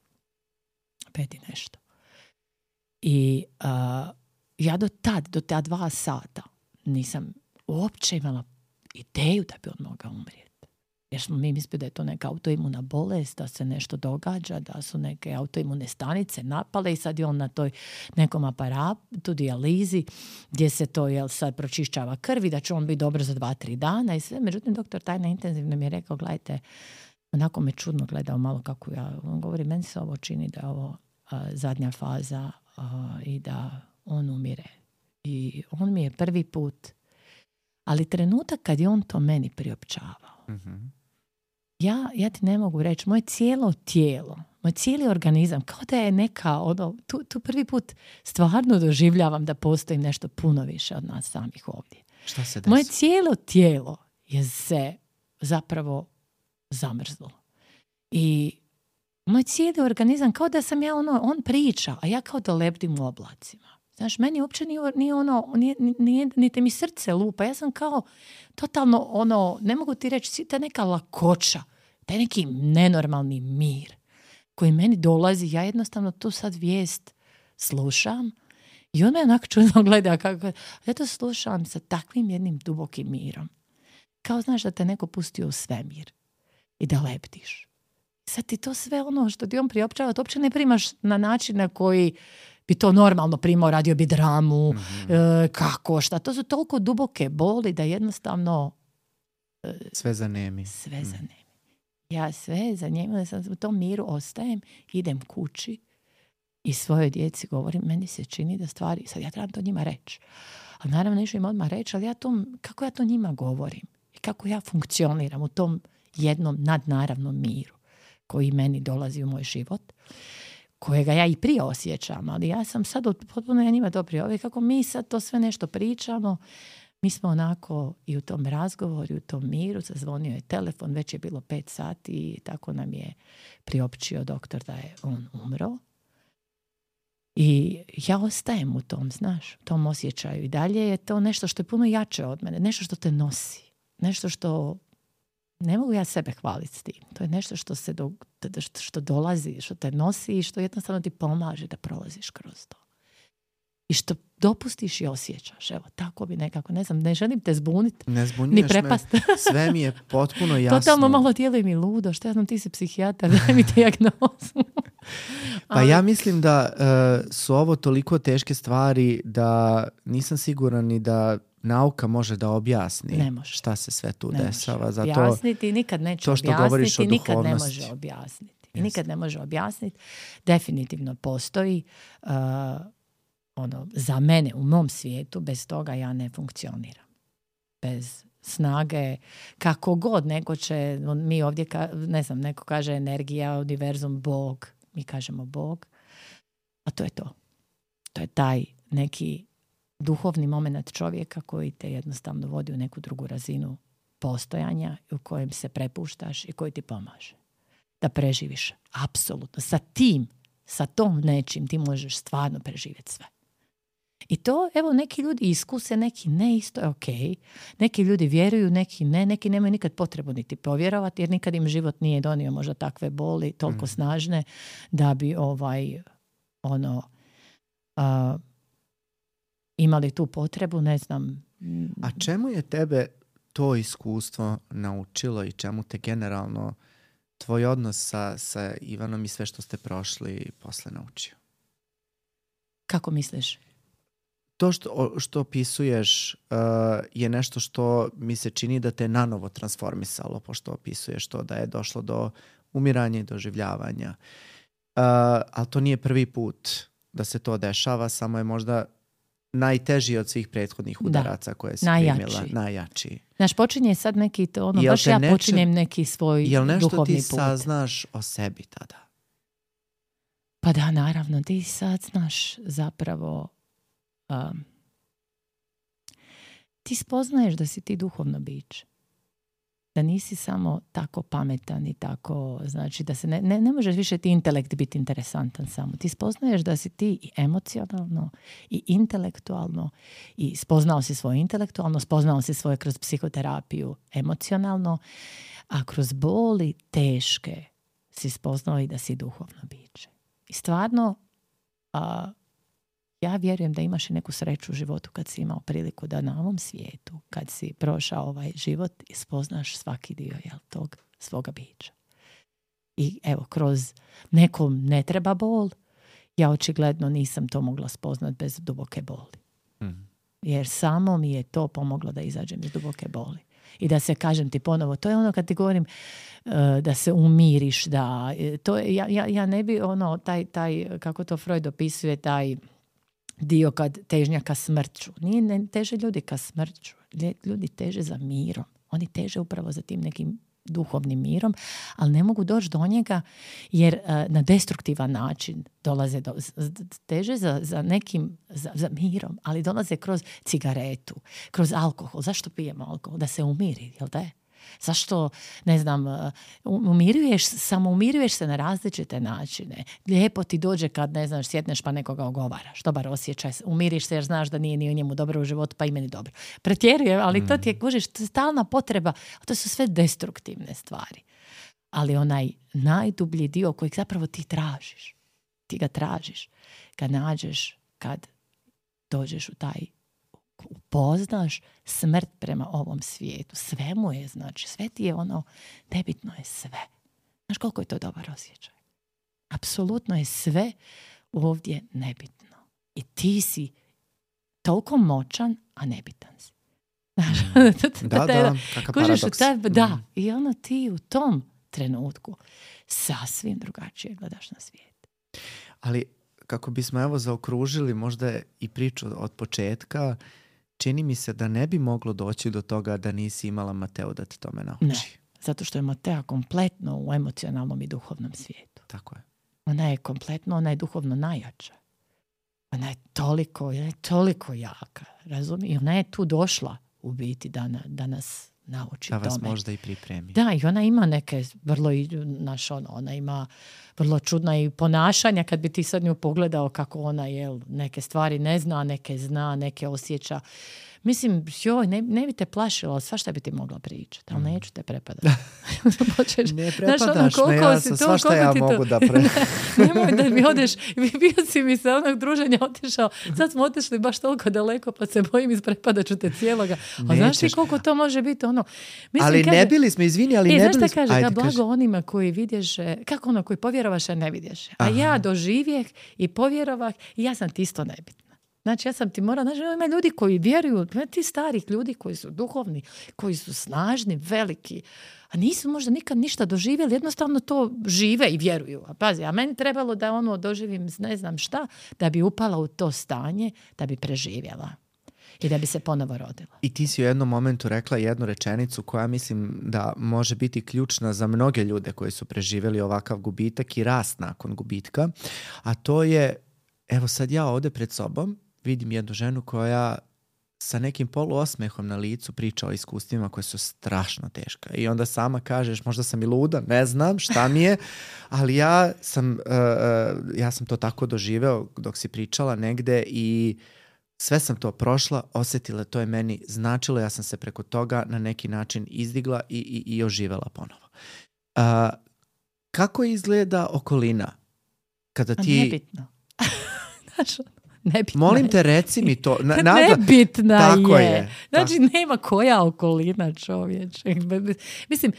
i nešto. I ja do ta 2 sata nisam uopće imala ideju da bi on mogao umrijeti. Jer smo mi mislili da je to neka autoimuna bolest, da se nešto događa, da su neke autoimune stanice napale i sad je on na toj nekom aparatu, dijalizi, gdje se to sad pročišćava krvi, da će on biti dobro za 2-3 dana i sve. Međutim, doktor taj na intenzivno mi je rekao, gledajte, onako me čudno gledao malo kako ja, on govori, meni se ovo čini da je ovo zadnja faza i da on umire. I on mi je prvi put, Ali trenutak kad je on to meni priopćavao, ja ti ne mogu reći, moje cijelo tijelo, moj cijeli organizam, kao da je neka, tu prvi put stvarno doživljavam da postoji nešto puno više od nas samih ovdje. Šta se desi? Moje cijelo tijelo je se zapravo zamrzlo. I moj cijeli organizam, kao da sam ja on priča, a ja kao da lebdim u oblacima. Znaš, meni uopće nije niti mi srce lupa. Ja sam kao totalno, ne mogu ti reći, ta neka lakoća, taj neki nenormalni mir koji meni dolazi. Ja jednostavno tu sad vijest slušam i on me onako čudno gleda. Ja to slušam sa takvim jednim dubokim mirom. Kao znaš da te neko pustio u svemir i da lebdiš. Sad ti to sve što ti on priopćava, to uopće ne primaš na način na koji bi to normalno primao, radio bi dramu, kako, šta. To su toliko duboke boli da jednostavno sve zanemi. Ja sve zanemi, sam u tom miru ostajem, idem kući i svojoj djeci govorim, meni se čini da stvari, sad ja trebam to njima reći. Ali naravno neću im odmah reći, ali kako ja to njima govorim i kako ja funkcioniram u tom jednom nadnaravnom miru koji meni dolazi u moj život, kojega ja i prije osjećam, ali ja sam sad potpuno ja njima to prije. Kako mi sad to sve nešto pričamo, mi smo onako i u tom razgovoru, i u tom miru, zazvonio je telefon, već je bilo 5 sati i tako nam je priopćio doktor da je on umro. I ja ostajem u tom, znaš, tom osjećaju. I dalje je to nešto što je puno jače od mene, nešto što te nosi, nešto što ne mogu ja sebe hvaliti s tim. To je nešto što dolazi, što te nosi i što jednostavno ti pomaže da prolaziš kroz to. I što dopustiš i osjećaš. Evo, tako bi nekako, ne znam, ne želim te zbuniti. Ne zbunjuješ me, sve mi je potpuno jasno. Totalno malo djeluje mi ludo. Što ja znam, ti si psihijatar, daj mi dijagnozu. Pa ja mislim da su ovo toliko teške stvari da nisam siguran ni da nauka može da objasni šta se sve tu dešava. Zato objasniti, nikad neće objasniti, nikad ne može objasniti. I nikad ne može objasniti. Definitivno postoji za mene, u mom svijetu, bez toga ja ne funkcioniram. Bez snage, kako god, neko će, mi ovdje, ne znam, neko kaže energija, univerzum, Bog, mi kažemo Bog, a to je to. To je taj neki duhovni moment čovjeka koji te jednostavno vodi u neku drugu razinu postojanja u kojem se prepuštaš i koji ti pomaže da preživiš. Apsolutno. Sa tom nečim ti možeš stvarno preživjeti sve. I to, evo, neki ljudi iskuse, neki ne, isto je okej. Neki ljudi vjeruju, neki ne, neki nemaju nikad potrebu niti povjerovati, jer nikad im život nije donio možda takve boli toliko snažne da bi imali tu potrebu, ne znam. A čemu je tebe to iskustvo naučilo i čemu te generalno tvoj odnos sa Ivanom i sve što ste prošli posle naučio? Kako misliš? To što opisuješ je nešto što mi se čini da te nanovo transformisalo, pošto opisuješ to da je došlo do umiranja i doživljavanja. Ali to nije prvi put da se to dešava, samo je možda najteži od svih prethodnih udaraca koje si primila. Najjači. Znaš, počinje sad neki to, baš ja počinjem neki svoj duhovni put. Jel nešto ti saznaš o sebi tada? Pa da, naravno, ti sad znaš zapravo ti spoznaješ da si ti duhovno biće. Da nisi samo tako pametan i tako, znači da se ne možeš više ti intelekt biti interesantan samo. Ti spoznaješ da si ti i emocionalno i intelektualno i spoznao si svoje intelektualno, spoznao si svoje kroz psihoterapiju emocionalno, a kroz boli teške si spoznao i da si duhovno biće. I stvarno ja vjerujem da imaš i neku sreću u životu kad si imao priliku da na ovom svijetu, kad si prošao ovaj život i spoznaš svaki dio tog svoga bića. I evo, kroz nekom ne treba bol, ja očigledno nisam to mogla spoznat bez duboke boli. Jer samo mi je to pomoglo da izađem iz duboke boli. I da se, kažem ti ponovo, to je ono kad ti govorim da se umiriš, da to je, ja ne bi taj kako to Freud opisuje, taj dio kad težnja ka smrću. Ne teže ljudi ka smrću. Ljudi teže za mirom. Oni teže upravo za tim nekim duhovnim mirom, ali ne mogu doći do njega jer na destruktivan način dolaze teže za nekim za mirom, ali dolaze kroz cigaretu, kroz alkohol. Zašto pijemo alkohol? Da se umiri, jel da je? Zašto, ne znam, samoumiruješ se na različite načine. Lijepo ti dođe kad, ne znaš, sjetneš pa nekoga ogovaraš. Dobar osjećaj, umiriš se jer znaš da nije ni u njemu dobro u životu, pa i meni dobro. Pretjerujem, ali to ti je, kužiš, stalna potreba. To su sve destruktivne stvari. Ali onaj najdublji dio kojeg zapravo ti tražiš. Ti ga tražiš. Kad nađeš, kad dođeš u taj upoznaš smrt prema ovom svijetu. Sve mu je, znači, sve ti je ono, nebitno je sve. Znaš koliko je to dobar osjećaj? Apsolutno je sve ovdje nebitno. I ti si toliko moćan, a nebitan si. Znaš, kakav paradoks. Da, i ono ti u tom trenutku sasvim drugačije gledaš na svijet. Ali kako bismo evo zaokružili možda i priču od početka, čini mi se da ne bi moglo doći do toga da nisi imala Mateu da te tome nauči. Ne, zato što je Matea kompletno u emocionalnom i duhovnom svijetu. Tako je. Ona je kompletno, ona je duhovno najjača. Ona je toliko jaka, razumiješ? I ona je tu došla u biti da nas nauči tome. Da vas možda i pripremi. Da, i ona ima neke vrlo, ona ima vrlo čudna i ponašanja kad bi ti sad nju pogledao kako ona neke stvari ne zna, neke zna, neke osjeća. Mislim, ne bi te plašilo, svašta bi ti mogla pričati, ali neću te prepadati. Ne prepadaš me, ja sam svašta ja mogu da Nemoj da mi odeš, bio si mi sa onog druženja otišao, sad smo otišli baš toliko daleko, pa se bojim isprepadat ću te cijeloga. A znaš ti koliko to može biti ono? Mislim, ali ne bili smo, izvini, ali ne bili smo. Znaš šta kaže, da blago onima koji vidješe, kako ono, koji povjerovaš, a ne vidješ. A ja doživjeh i povjerovah i ja sam ti isto nebitna. Znači, ja sam ti morala, znači, ima ljudi koji vjeruju, ti starih ljudi koji su duhovni, koji su snažni, veliki, a nisu možda nikad ništa doživjeli, jednostavno to žive i vjeruju. A pazi, a meni trebalo da doživim ne znam šta, da bi upala u to stanje, da bi preživjela i da bi se ponovo rodila. I ti si u jednom momentu rekla jednu rečenicu koja mislim da može biti ključna za mnoge ljude koji su preživjeli ovakav gubitak i rast nakon gubitka, a to je, evo sad ja ovdje pred sobom vidim jednu ženu koja sa nekim poluosmehom na licu priča o iskustvima koje su strašno teška. I onda sama kažeš, možda sam i luda, ne znam šta mi je, ali ja sam to tako doživeo dok si pričala negde i sve sam to prošla, osjetila, to je meni značilo, ja sam se preko toga na neki način izdigla i oživela ponovo. Kako izgleda okolina? Kada ti... Nebitno. Znaš, nebitna molim je. te, reci mi to. Nebitna tako je. Znači, nema koja okolina, čovječe. Mislim,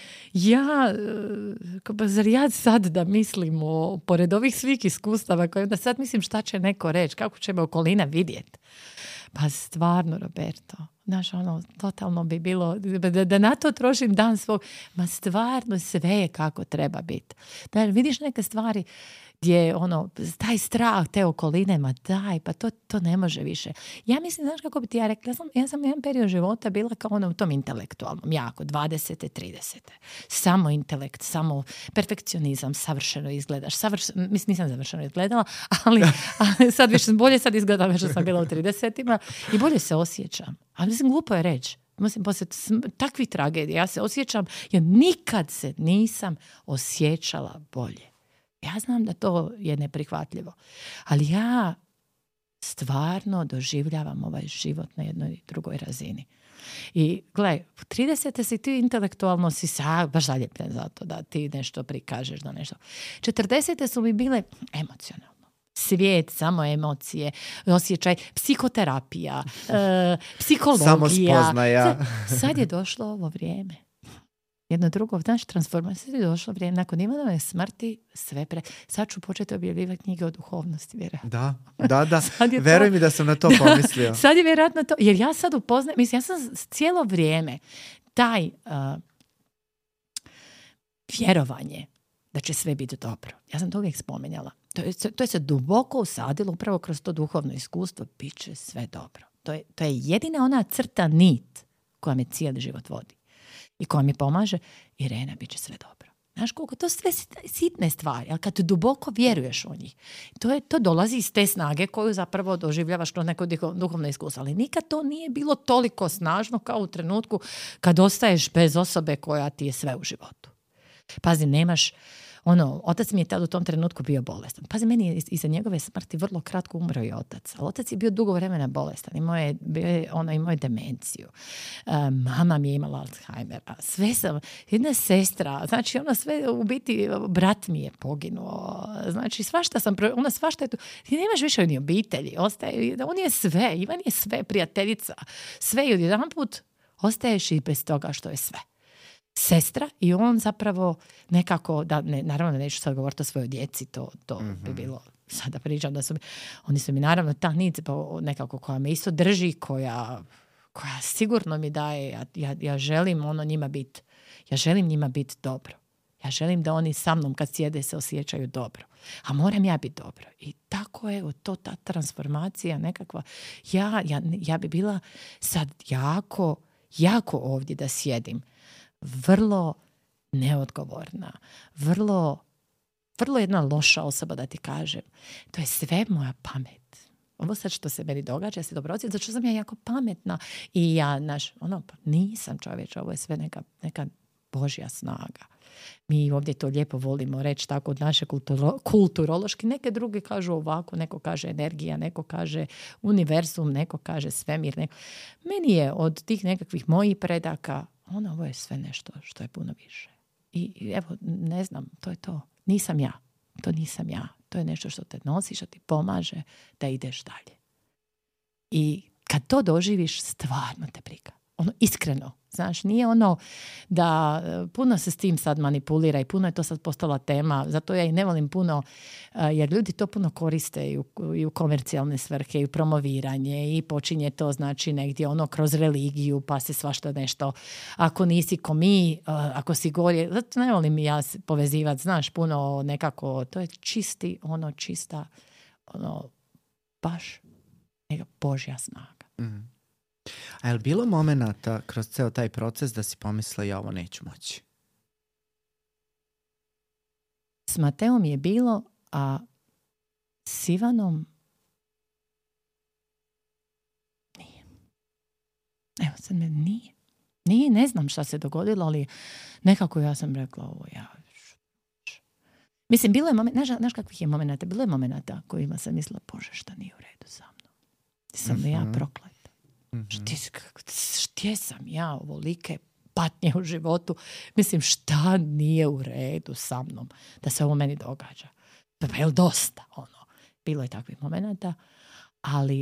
zar ja sad da mislim pored ovih svih iskustava, da sad mislim šta će neko reći, kako će me okolina vidjeti. Pa stvarno, Roberto, znaš, totalno bi bilo, da na to trošim dan svog, ma stvarno sve je kako treba biti. Da vidiš neke stvari gdje taj strah te okoline, ma daj, pa to ne može više. Ja mislim, znaš kako bi ti ja rekla, ja sam jedan period života bila kao u tom intelektualnom, jako, 20. 30. Samo intelekt, samo perfekcionizam, savršeno izgledaš. Mislim, nisam završeno izgledala, ali sad više, bolje sad izgledam što sam bila u 30-ima i bolje se osjećam. Ali mislim, glupo je reći. Mislim, poslije takvih tragedija ja se osjećam, ja nikad se nisam osjećala bolje. Ja znam da to je neprihvatljivo, ali ja stvarno doživljavam ovaj život na jednoj drugoj razini. I gledaj, u 30. si ti intelektualno baš zaljepljen za to da ti nešto prikažeš, da nešto. 40. su mi bile emocionalno. Svijet, samo emocije, osjećaj, psihoterapija, psihologija. Samo spoznaja. Sad je došlo ovo vrijeme. Jedno drugo, znaš, transformacija je došlo vrijeme. Nakon Ivanove smrti, sad ću početi objavljivati knjige o duhovnosti, vjerojatno. Da. Veruj mi da sam na to pomislio. Sad je vjerojatno to, jer ja sad upoznajem, mislim, ja sam cijelo vrijeme taj vjerovanje da će sve biti dobro. Ja sam to uvijek spomenjala. To je se duboko usadilo upravo kroz to duhovno iskustvo, bit će sve dobro. To je jedina ona crta nit koja me cijeli život vodi i koja mi pomaže, Irena, bit će sve dobro. Znaš koliko, to sve sitne stvari, ali kad duboko vjeruješ u njih, to dolazi iz te snage koju zapravo doživljavaš kroz neko duhovno iskustvo. Ali nikad to nije bilo toliko snažno kao u trenutku kad ostaješ bez osobe koja ti je sve u životu. Pazi, nemaš, otac mi je tad u tom trenutku bio bolestan. Pazi, meni je iza njegove smrti vrlo kratko umro i otac. Ali otac je bio dugo vremena bolestan. Imao je demenciju. Mama mi je imala Alzheimera. Sve sam, jedna sestra, znači sve, u biti, brat mi je poginuo. Znači, svašta je tu. Ti nemaš više ni obitelji. On je sve, Ivan je sve, prijateljica. Sve i odjedanput ostaješ i bez toga što je sve. Sestra i on zapravo nekako, naravno da neću sad govoriti o svojoj djeci, to bi bilo, sada pričam oni su mi naravno ta nit nekako koja me isto drži, koja sigurno mi daje, ja želim njima biti, ja želim njima biti dobro. Ja želim da oni sa mnom kad sjede se osjećaju dobro. A moram ja biti dobro. I tako je ta transformacija nekakva. Ja bi bila sad jako ovdje da sjedim. Vrlo neodgovorna, vrlo jedna loša osoba, da ti kažem. To je sve moja pamet. Ovo sad što se meni događa, ja se dobro osjećam, zato što sam ja jako pametna i ja, nisam čovječ, ovo je sve neka Božja snaga. Mi ovdje to lijepo volimo reći tako od naše kulturološki. Neke druge kažu ovako, neko kaže energija, neko kaže univerzum, neko kaže svemir. Meni je od tih nekakvih mojih predaka ovo je sve nešto što je puno više. I evo, ne znam, to je to. Nisam ja. To nisam ja. To je nešto što te nosi, što ti pomaže da ideš dalje. I kad to doživiš, stvarno te briga. Iskreno. Znaš, nije da puno se s tim sad manipulira i puno je to sad postala tema. Zato ja i ne volim puno, jer ljudi to puno koriste i u komercijalne svrhe i u promoviranje i počinje to znači negdje kroz religiju pa se svašta nešto. Ako nisi ko mi, ako si gorje, zato ne volim ja povezivati, znaš, puno nekako, to je čista, baš neka Božja snaga. Mm. A je li bilo momenata kroz ceo taj proces da si pomisla ja ovo neću moći? S Mateom je bilo, a s Ivanom nije. Evo sad nije, ne znam šta se dogodilo, ali nekako ja sam rekla ovo Mislim, bilo je znaš kakvih je momenata? Bilo je momenata kojima sam mislila, Bože, šta nije u redu sa mnom? Sam li ja proklet? Štje sam ja ovolike patnje u životu? Mislim, šta nije u redu sa mnom da se ovo meni događa? Pa je li dosta? Bilo je takvih momenata, ali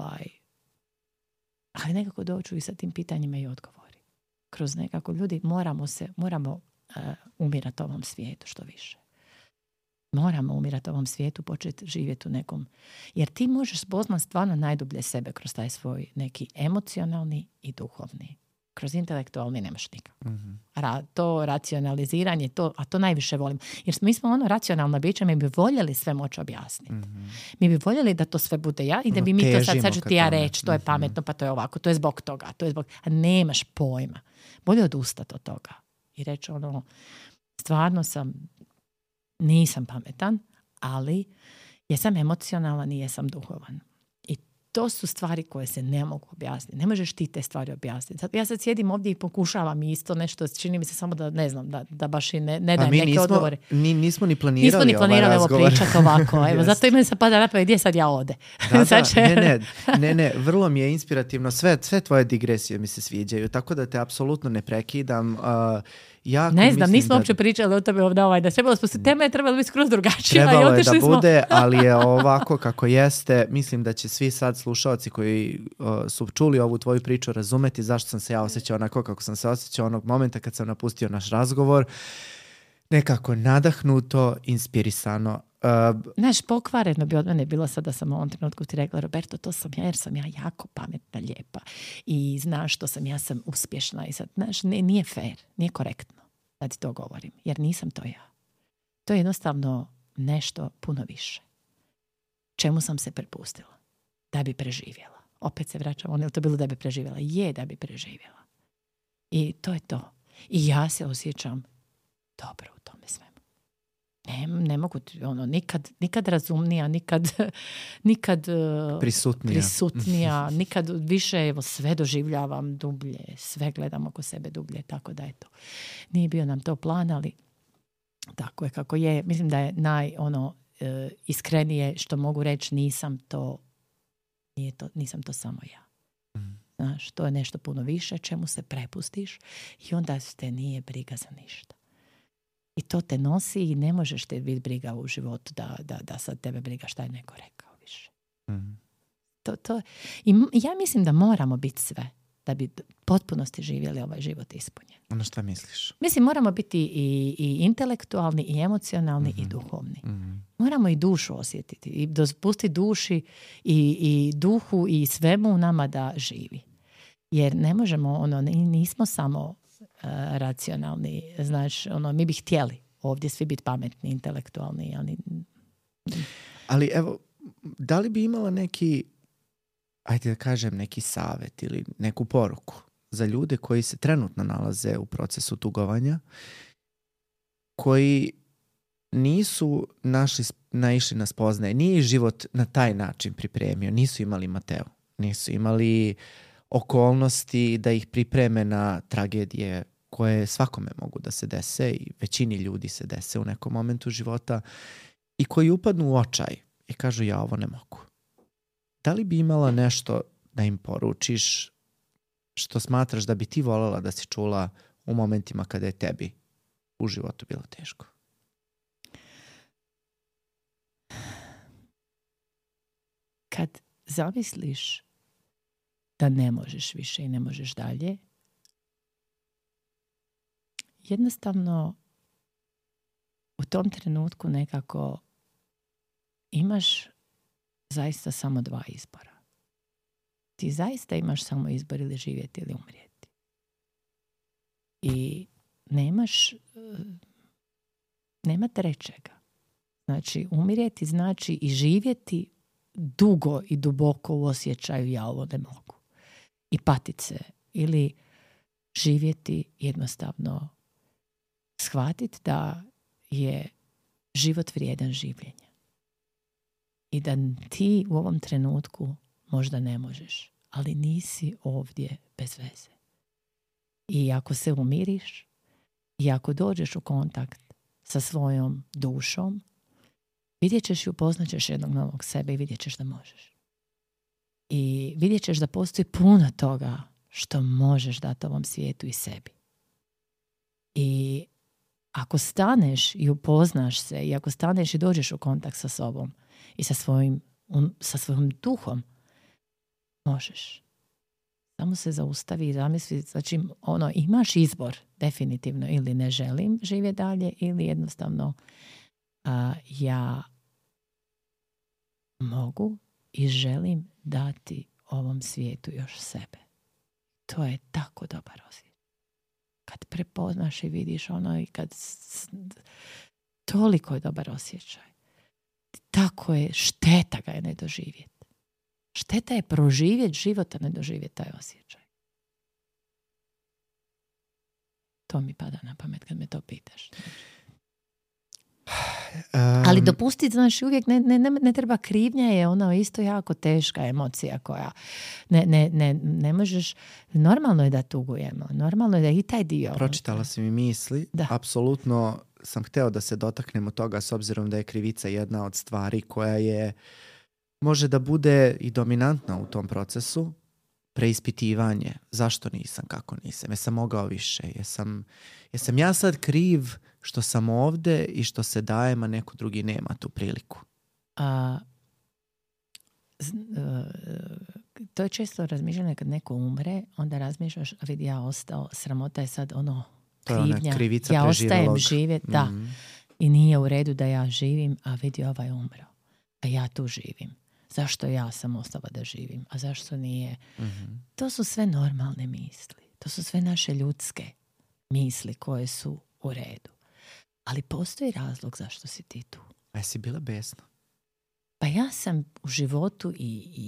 nekako doću i sa tim pitanjima i odgovori. Kroz nekako ljudi moramo umirati ovom svijetu što više. Moramo umirati ovom svijetu, početi živjeti u nekom. Jer ti možeš spoznati stvarno najdublje sebe kroz taj svoj neki emocionalni i duhovni. Kroz intelektualni nemaš nikako. Mm-hmm. To racionaliziranje, a to najviše volim. Jer mi smo racionalna bića, mi bi voljeli sve moći objasniti. Mm-hmm. Mi bi voljeli da to sve bude ja i da bi mi to sad ću ti ja reći, to je pametno, pa to je ovako, to je zbog toga, a nemaš pojma. Bolje odustati od toga. I reći stvarno nisam pametan, ali jesam emocionalan i jesam duhovan. I to su stvari koje se ne mogu objasniti. Ne možeš ti te stvari objasniti. Ja sad sjedim ovdje i pokušavam isto nešto, čini mi se samo da ne znam, da baš i ne dajem neke odgovore. Nismo ni planirali ovaj razgovor. Ovo pričati ovako. Evo, zato imam se pada napravi gdje sad ja ode. Ne, vrlo mi je inspirativno. Sve tvoje digresije mi se sviđaju, tako da te apsolutno ne prekidam. Ne znam, nismo uopće pričali o tome ovdje da trebalo smo tema je trebalo biti skroz drugačija. Trebalo je da bude, ali je ovako kako jeste. Mislim da će svi sad slušalci koji su čuli ovu tvoju priču razumeti zašto sam se ja osjećao onako kako sam se osjećao onog momenta kad sam napustio naš razgovor. Nekako nadahnuto, inspirisano. Znaš, pokvareno bi od mene bilo sad da sam u ovom trenutku ti rekla, Roberto, to sam ja jer sam ja jako pametna, lijepa i znaš što sam sam uspješna i sad, znaš, nije fair, nije korektno da ti to govorim, jer nisam to ja. To je jednostavno nešto puno više. Čemu sam se prepustila? Da bi preživjela. Opet se vraćam, je li to bilo da bi preživjela? Je da bi preživjela. I to je to. I ja se osjećam dobro u tome svemu. Ne mogu nikad razumnija, nikad prisutnija, nikad više, evo, sve doživljavam dublje, sve gledam oko sebe dublje, tako da eto. Nije bio nam to plan, ali tako je kako je. Mislim da je iskrenije što mogu reći, nisam to samo ja. Znaš, to je nešto puno više čemu se prepustiš i onda te nije briga za ništa. I to te nosi i ne možeš te biti briga u životu da sad tebe briga šta je neko rekao više. I ja mislim da moramo biti sve da bi potpunosti živjeli ovaj život ispunjen. Ono šta misliš? Mislim, moramo biti i intelektualni, i emocionalni, i duhovni. Moramo i dušu osjetiti i dopustiti duši i duhu i svemu u nama da živi. Jer ne možemo, nismo samo racionalni, znači, mi bi htjeli ovdje svi biti pametni, intelektualni, ali evo, da li bi imala neki, ajde da kažem, neki savjet ili neku poruku za ljude koji se trenutno nalaze u procesu tugovanja, koji nisu naišli na spoznaje, nije život na taj način pripremio, nisu imali Mateo, nisu imali okolnosti da ih pripreme na tragedije koje svakome mogu da se dese i većini ljudi se dese u nekom momentu života i koji upadnu u očaj i kažu ja ovo ne mogu. Da li bi imala nešto da im poručiš što smatraš da bi ti voljela da si čula u momentima kada je tebi u životu bilo teško? Kad zamisliš da ne možeš više i ne možeš dalje, jednostavno u tom trenutku nekako imaš zaista samo dva izbora. Ti zaista imaš samo izbor ili živjeti ili umrijeti. I nema trećega. Znači, umrijeti znači i živjeti dugo i duboko u osjećaju ja ovo ne mogu. I patit se. Ili živjeti jednostavno shvatiti da je život vrijedan življenja. I da ti u ovom trenutku možda ne možeš, ali nisi ovdje bez veze. I ako se umiriš i ako dođeš u kontakt sa svojom dušom, vidjet ćeš i upoznaćeš jednog novog sebe i vidjet ćeš da možeš. I vidjet ćeš da postoji puno toga što možeš dati ovom svijetu i sebi. I ako staneš i upoznaš se i ako staneš i dođeš u kontakt sa sobom i sa svojim duhom, možeš. Samo se zaustavi i zamisli, znači imaš izbor definitivno, ili ne želim živjeti dalje ili jednostavno ja mogu i želim dati ovom svijetu još sebe. To je tako dobar osjećaj. Kad prepoznaš i vidiš i kad toliko je dobar osjećaj. Tako je, šteta ga je ne doživjeti. Šteta je proživjeti život, a ne doživjeti taj osjećaj. To mi pada na pamet kad me to pitaš. Ali dopustiti, znaš, uvijek ne treba krivnja, je isto jako teška emocija koja ne možeš, normalno je da tugujemo, normalno je da i taj dio. Pročitala si mi misli, da. Apsolutno sam hteo da se dotaknemo toga s obzirom da je krivica jedna od stvari koja može da bude i dominantna u tom procesu. Preispitivanje, zašto nisam, kako nisam, jesam mogao više, jesam ja sad kriv što sam ovde i što se dajem, a neko drugi nema tu priliku. To je često razmišljanje kad neko umre, onda razmišljaš, a vidi ja ostao, sramota je sad krivnja, krivica ja preživjelog. Ostajem živjeti, da, i nije u redu da ja živim, a vidi ovaj umro, a ja tu živim. Zašto ja sam ostala da živim, a zašto nije? Mm-hmm. To su sve normalne misli. To su sve naše ljudske misli koje su u redu. Ali postoji razlog zašto si ti tu. A jesi bila besna? Pa ja sam u životu i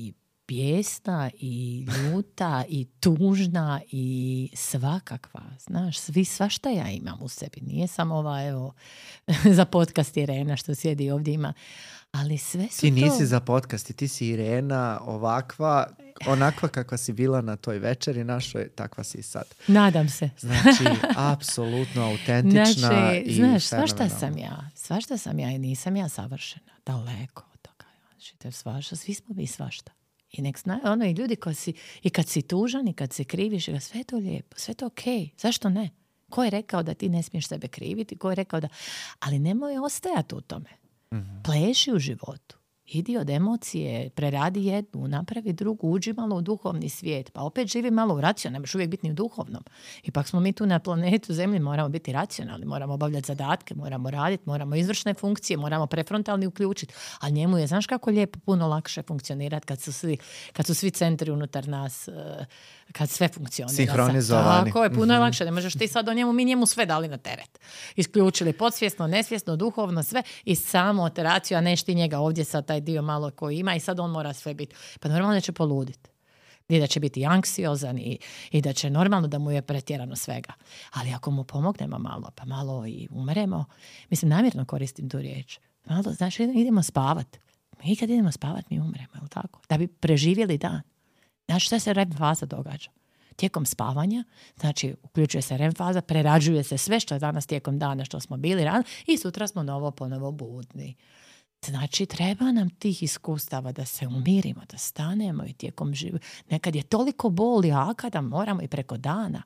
bijesna i ljuta i tužna i svakakva. Znaš, svašta ja imam u sebi. Nije samo ova, evo, za podcast Irena što sjedi ovdje ima. Ali sve su ti nisi za podcast, ti si Irena ovakva, onakva kakva si bila na toj večeri našoj, takva si i sad. Nadam se. Znači, apsolutno autentična znači, i znaš, fenomenalna. Svašta sam ja i nisam ja savršena. Daleko od toga. Znači, to je svašta, svi smo mi svašta. I nek znaju, ono, i ljudi koji si, i kad si tužan i kad se kriviš, sve je to lijepo, sve je to okej. Zašto ne? Ko je rekao da ti ne smiješ sebe kriviti? Ko je rekao da... Ali nemoj ostajati u tome. Pleši u životu. Idi od emocije, preradi jednu, napravi drugu, uđi malo u duhovni svijet, pa opet živi malo u racionalnom, nemaš uvijek biti ni u duhovnom. Ipak smo mi tu na planetu Zemlji, moramo biti racionalni, moramo obavljati zadatke, moramo raditi, moramo izvršne funkcije, moramo prefrontalni uključiti. A njemu je, znaš kako lijepo, puno lakše funkcionirati kad su svi centri unutar nas, kad sve funkcionira. Sinhronizovani. Tako je, puno je lakše. Ne možeš ti sad o njemu, mi njemu sve dali na teret. Isključili podsvjesno, nesvjesno, duhovno, sve i samo operaciju, a neš ti njega ovdje sad taj dio malo koji ima i sad on mora sve biti. Pa normalno da će poluditi. I da će biti anksiozan i da će normalno da mu je pretjerano svega. Ali ako mu pomognemo malo, pa malo i umremo, mislim, namjerno koristim tu riječ. Malo, znači, idemo spavat. Mi kad idemo spavat, mi umremo, je li tako? Da bi preživjeli dan. Znači, šta se REM faza događa? Tijekom spavanja, znači, uključuje se REM faza, prerađuje se sve što je danas tijekom dana što smo bili rano i sutra smo ponovo budni. Znači, treba nam tih iskustava da se umirimo, da stanemo i tijekom života. Nekad je toliko bol jaka da moramo i preko dana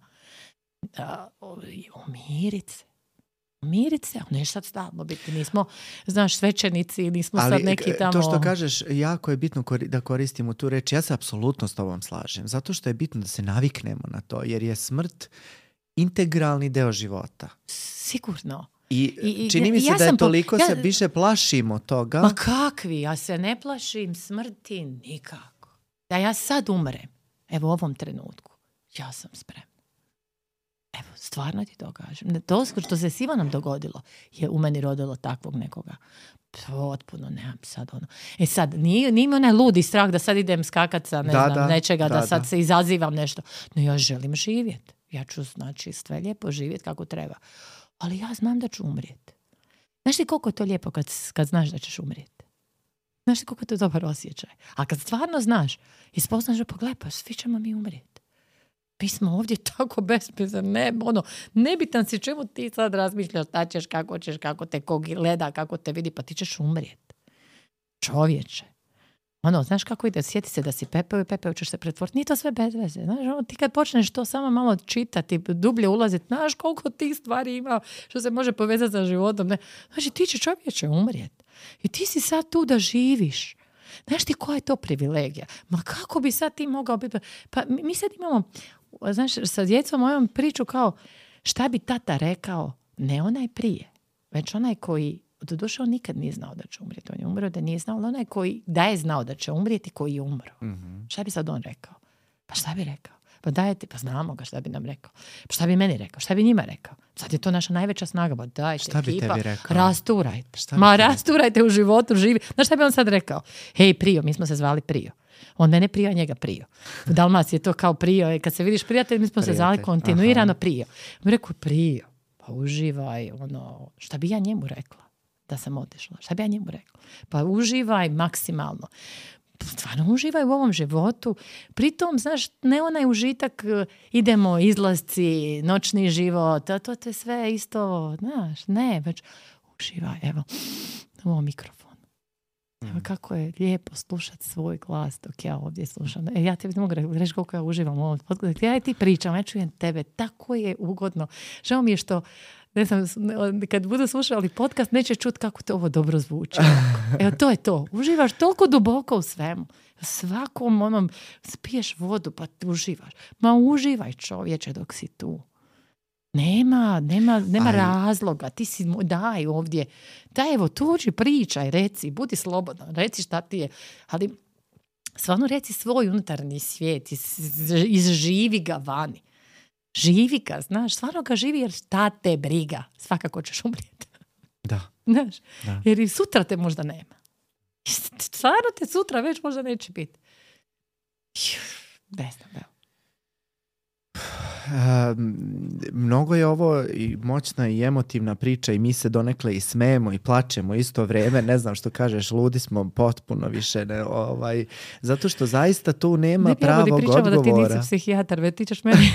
umiriti se, a ne sad stalno biti. Nismo, znaš, svećenici, nismo sad neki tamo... To što kažeš, jako je bitno da koristimo tu reč. Ja se apsolutno s tobom slažem. Zato što je bitno da se naviknemo na to, jer je smrt integralni deo života. Sigurno. I čini mi se da je toliko se više plašimo toga. Ma kakvi, ja se ne plašim smrti nikako. Da ja sad umrem, evo u ovom trenutku, ja sam spremna. Evo, stvarno ti to kažem. To što se s Ivanom dogodilo je u meni rodilo takvog nekoga. Potpuno nemam sad ono. E sad, nije mi onaj ludi strah da sad idem skakat sa nečega, da sad se izazivam nešto. No ja želim živjeti. Ja ću, znači, sve lijepo živjeti kako treba. Ali ja znam da ću umrijeti. Znaš ti koliko je to lijepo kad znaš da ćeš umrijeti? Znaš ti koliko je to dobar osjećaj? A kad stvarno znaš i spoznaš da pogledaj, pa svi ćemo mi umrijeti. Mi smo ovdje tako besmislen, nebitan si čemu ti sad razmišljaš, šta ćeš, kako te ko gleda, kako te vidi, pa ti ćeš umrijeti. Čovječe. Znaš kako ide, sjeti se da si pepeo i pepeo ćeš se pretvoriti. Nije to sve bez veze. Znaš, ti kad počneš to samo malo čitati, dublje ulaziti, znaš koliko tih stvari ima što se može povezati sa životom. Ne? Znači, ti će čovječe umrijeti. I ti si sad tu da živiš. Znaš ti koja je to privilegija? Ma kako bi sad ti mogao biti? Pa mi sad imamo, znaš, sa djecom mojom priču kao šta bi tata rekao, ne onaj prije, već onaj koji, doduše on nikad nije znao da će umrijeti. On je umro da nije znao, ali onaj koji da je znao da će umrijeti, koji je umro. Mm-hmm. Šta bi sad on rekao? Pa šta bi rekao? Pa dajte, pa znamo ga šta bi nam rekao. Pa šta bi meni rekao? Šta bi njima rekao? Sad je to naša najveća snaga. Pa dajte, šta bi ekipa, tebi rekao? Rasturajte. Rasturajte u životu, živi. Znaš šta bi on sad rekao? Hej, Prio, mi smo se zvali Prio. On mene Prio, njega Prio. U Dalmaciji je to kao Prio. Kad se vidiš prijatelj, mi smo se zvali kontinuirano Prio. On rekao, Prio, pa uživaj. Šta bi ja njemu rekla da sam otišla? Šta bi ja njemu rekla? Pa uživaj maksimalno. Stvarno uživaj u ovom životu. Pritom, znaš, ne onaj užitak, idemo, izlasci, noćni život, to je sve isto, znaš, ne, već uživaj, evo, u ovom mikrofonu. Evo kako je lijepo slušati svoj glas dok ja ovdje slušam. Ja tebi ne mogu reći koliko ja uživam u ovom podcastu. Ja ti pričam, ja čujem tebe, tako je ugodno. Žao mi je što ne znam, kad budu slušali podcast, neće čuti kako to ovo dobro zvuči. Evo, to je to. Uživaš toliko duboko u svemu. Svakom spiješ vodu, pa uživaš. Ma uživaj, čovječe, dok si tu. Nema razloga. Ti si, daj ovdje. Daj, evo, tuđi, pričaj, reci, budi slobodan, reci šta ti je. Ali stvarno reci svoj unutarnji svijet, izživi ga vani. Živi ga, znaš, stvarno ga živi jer šta te briga. Svakako ćeš umrijeti. Da. Znaš, jer i sutra te možda nema. Stvarno te sutra već možda neće biti. Ne znam, evo. Mnogo je ovo i moćna i emotivna priča i mi se donekle i smejemo i plačemo isto vreme, ne znam što kažeš, ludi smo potpuno više, zato što zaista tu nema pravog odgovora. Ne, da ti nisi psihijatar, već ti ćeš meni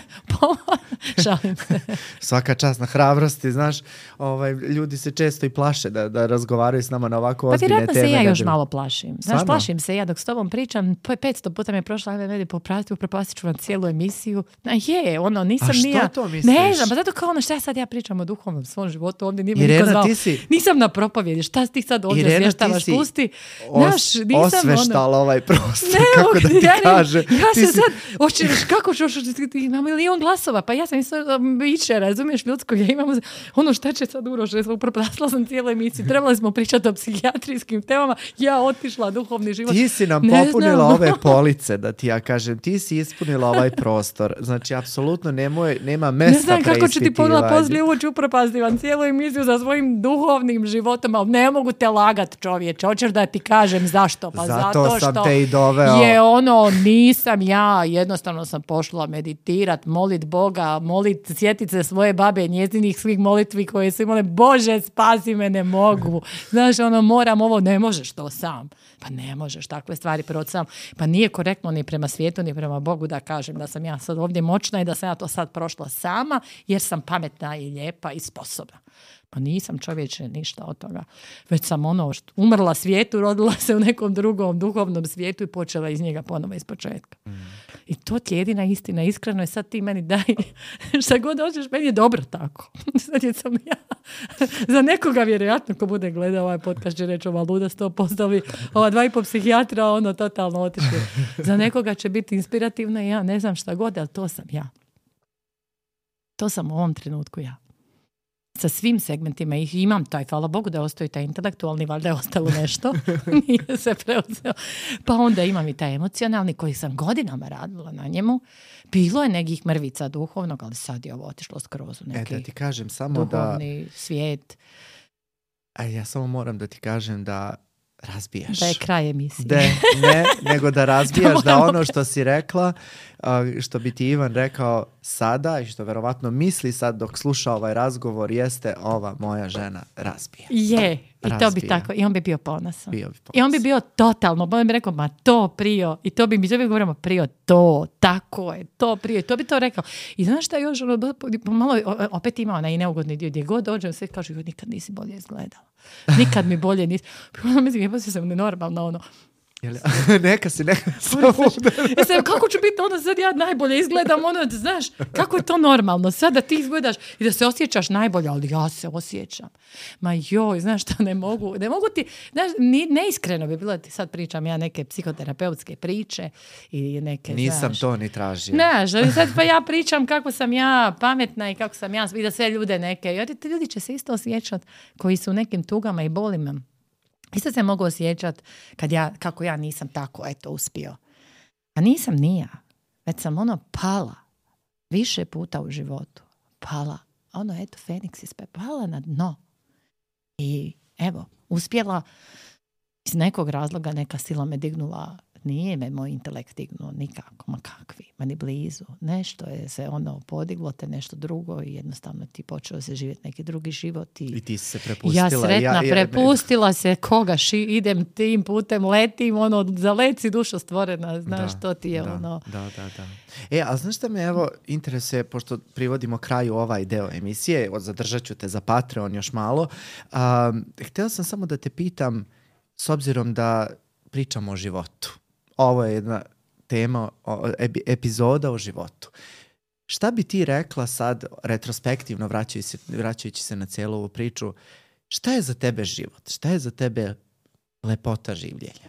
šalim se. Svaka čast na hrabrosti, znaš, ljudi se često i plaše da razgovaraju s nama na ovako ozbiljne teme. Pa vjerojatno se ja još malo plašim. Znaš, plašim se ja dok s tobom pričam, 500 puta mi je prošla, ajde meni popraviti, upropastit ću vam cijelu emisiju. Nisam nija. A što to misliš? Ne znam, pa zato kao šta sad ja pričam o duhovnom svom životu, ovdje nije mi Irena, niko zvao. Nisam na propovjedi, šta ti sad ovdje osvještavaš, pusti. Osveštala ovaj prostor, kako da ti kažem. Ja se sad, hoćeš, kako ćeš, ima milion glasova, pa ja sam isto biće, razumiješ, ljudskog, ja imam, šta će sad Uroš, proplasla sam cijelu emisiju, trebali smo pričati o psihijatrijskim temama, ja otišla duhovni život. Ti si nam popunila ove police, da ti ja kažem, ti si ispunila ovaj prostor, znači, apsolutno nema mesta preispitivanja. Ne znam kako ću ti pogledati poslije uoči, upropasti vam cijelu emisiju za svojim duhovnim životom, ali ne mogu te lagat, čovječe, hoćeš da ti kažem zašto? Pa zato sam što te i doveo. Nisam ja, jednostavno sam pošla meditirat, molit Boga, sjetit se svoje babe, njezinih svih molitvi koje su imale, Bože spasi me, ne mogu. Znaš, moram ovo, ne možeš to sam. Pa ne možeš takve stvari proći sam. Pa nije korektno ni prema svijetu, ni prema Bogu da kažem da sam ja sad ovdje moćna i da sam ja to sad prošla sama, jer sam pametna i lijepa i sposobna. Pa nisam, čovječe, ništa od toga. Već sam umrla svijetu, rodila se u nekom drugom duhovnom svijetu i počela iz njega ponovo iz početka. I to ti je jedina istina, iskreno je, sad ti meni daj šta god hoćeš, meni je dobro tako. Sad je sam ja. Za nekoga vjerojatno ko bude gledao ovaj podcast će reći ova luda 100%, ova 2,5 psihijatra, totalno otišli. Za nekoga će biti inspirativno i ja ne znam šta god, ali to sam ja. To sam u ovom trenutku ja. Sa svim segmentima ih imam taj, hvala Bogu da ostoji taj intelektualni, valjda je ostalo nešto, nije se preuzeo. Pa onda imam i taj emocionalni koji sam godinama radila na njemu. Bilo je nekih mrvica duhovnog, ali sad je ovo otišlo skroz u neki da ti kažem samo duhovni svijet. Ja samo moram da ti kažem da razbijaš. Da je kraj emisije. Ne, nego da razbijaš da ono što si rekla, što bi ti Ivan rekao sada i što verovatno misli sad dok sluša ovaj razgovor jeste ova moja žena razbija. Je, i to bi tako, i on bi bio ponosan. I on bi bio totalno, on bi rekao, ma to prio, i to bi govorimo prio, to, tako je, to prio, i to bi to rekao. I znaš šta još, malo opet ima onaj neugodni dio, gdje god dođem, sve kažu, nikad nisi bolje izgledala. Nikad mi bolje nisi. Onda mislim, jebao sam nenormalno, Neka si. Kako ću biti sad ja najbolje izgledam, znaš, kako je to normalno, sad da ti izgledaš i da se osjećaš najbolje, ali ja se osjećam. Ma joj, znaš šta, ne mogu ti, znaš, neiskreno bi bilo da ti sad pričam ja neke psihoterapeutske priče i neke, nisam znaš, to ni tražio. Znaš, ali sad pa ja pričam kako sam ja pametna i kako sam ja, i da sve ljude neke, jer ti ljudi će se isto osjećati koji su u nekim tugama i bolima. Isto se mogu osjećati kako ja nisam tako, uspio. A nisam ni ja. Već sam pala više puta u životu. Pala. Feniks iz pala na dno. I uspjela iz nekog razloga, neka sila me dignula. Nije me moj intelekt dignuo nikako, ma kakvi, ma ni blizu. Nešto je se podiglo te nešto drugo i jednostavno ti počeo se živjeti neki drugi život. I ti se prepustila. Ja sretna, prepustila se koga idem tim putem, letim, za let si dušo stvorena, znaš, to ti je Da. A znaš šta me interesuje, pošto privodimo kraju ovaj deo emisije, zadržat ću te za Patreon još malo, htio sam samo da te pitam, s obzirom da pričamo o životu. Ovo je jedna tema, epizoda o životu. Šta bi ti rekla sad, retrospektivno, vraćajući se na cijelu ovu priču, šta je za tebe život? Šta je za tebe lepota življenja?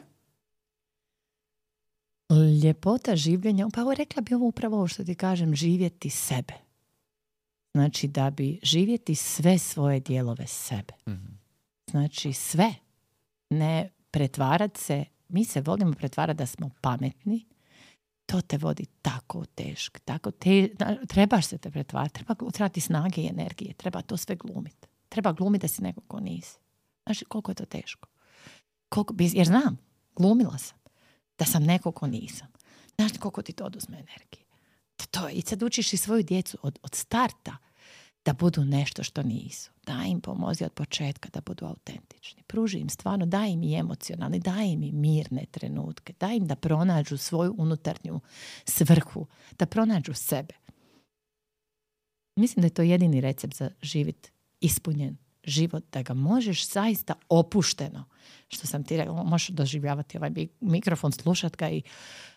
Ljepota življenja, pa rekla bi ovo upravo što ti kažem, živjeti sebe. Znači da bi živjeti sve svoje dijelove sebe. Mm-hmm. Znači sve. Ne pretvarati se. Mi se volimo pretvarati da smo pametni. To te vodi tako teško. Trebaš se te pretvarati. Treba ti snage i energije. Treba to sve glumiti. Treba glumiti da si neko ko nisi. Znaš koliko je to teško? Jer znam, glumila sam da sam neko ko nisam. Znaš koliko ti to oduzme energije? I sad učiš i svoju djecu od starta da budu nešto što nisu. Daj im pomozi od početka da budu autentični. Pruži im stvarno, daj im i emocionalni, daj im i mirne trenutke. Daj im da pronađu svoju unutarnju svrhu, da pronađu sebe. Mislim da je to jedini recept za živjeti ispunjen život, da ga možeš zaista opušteno, što sam ti rekla, možeš doživljavati ovaj mikrofon, slušat ga i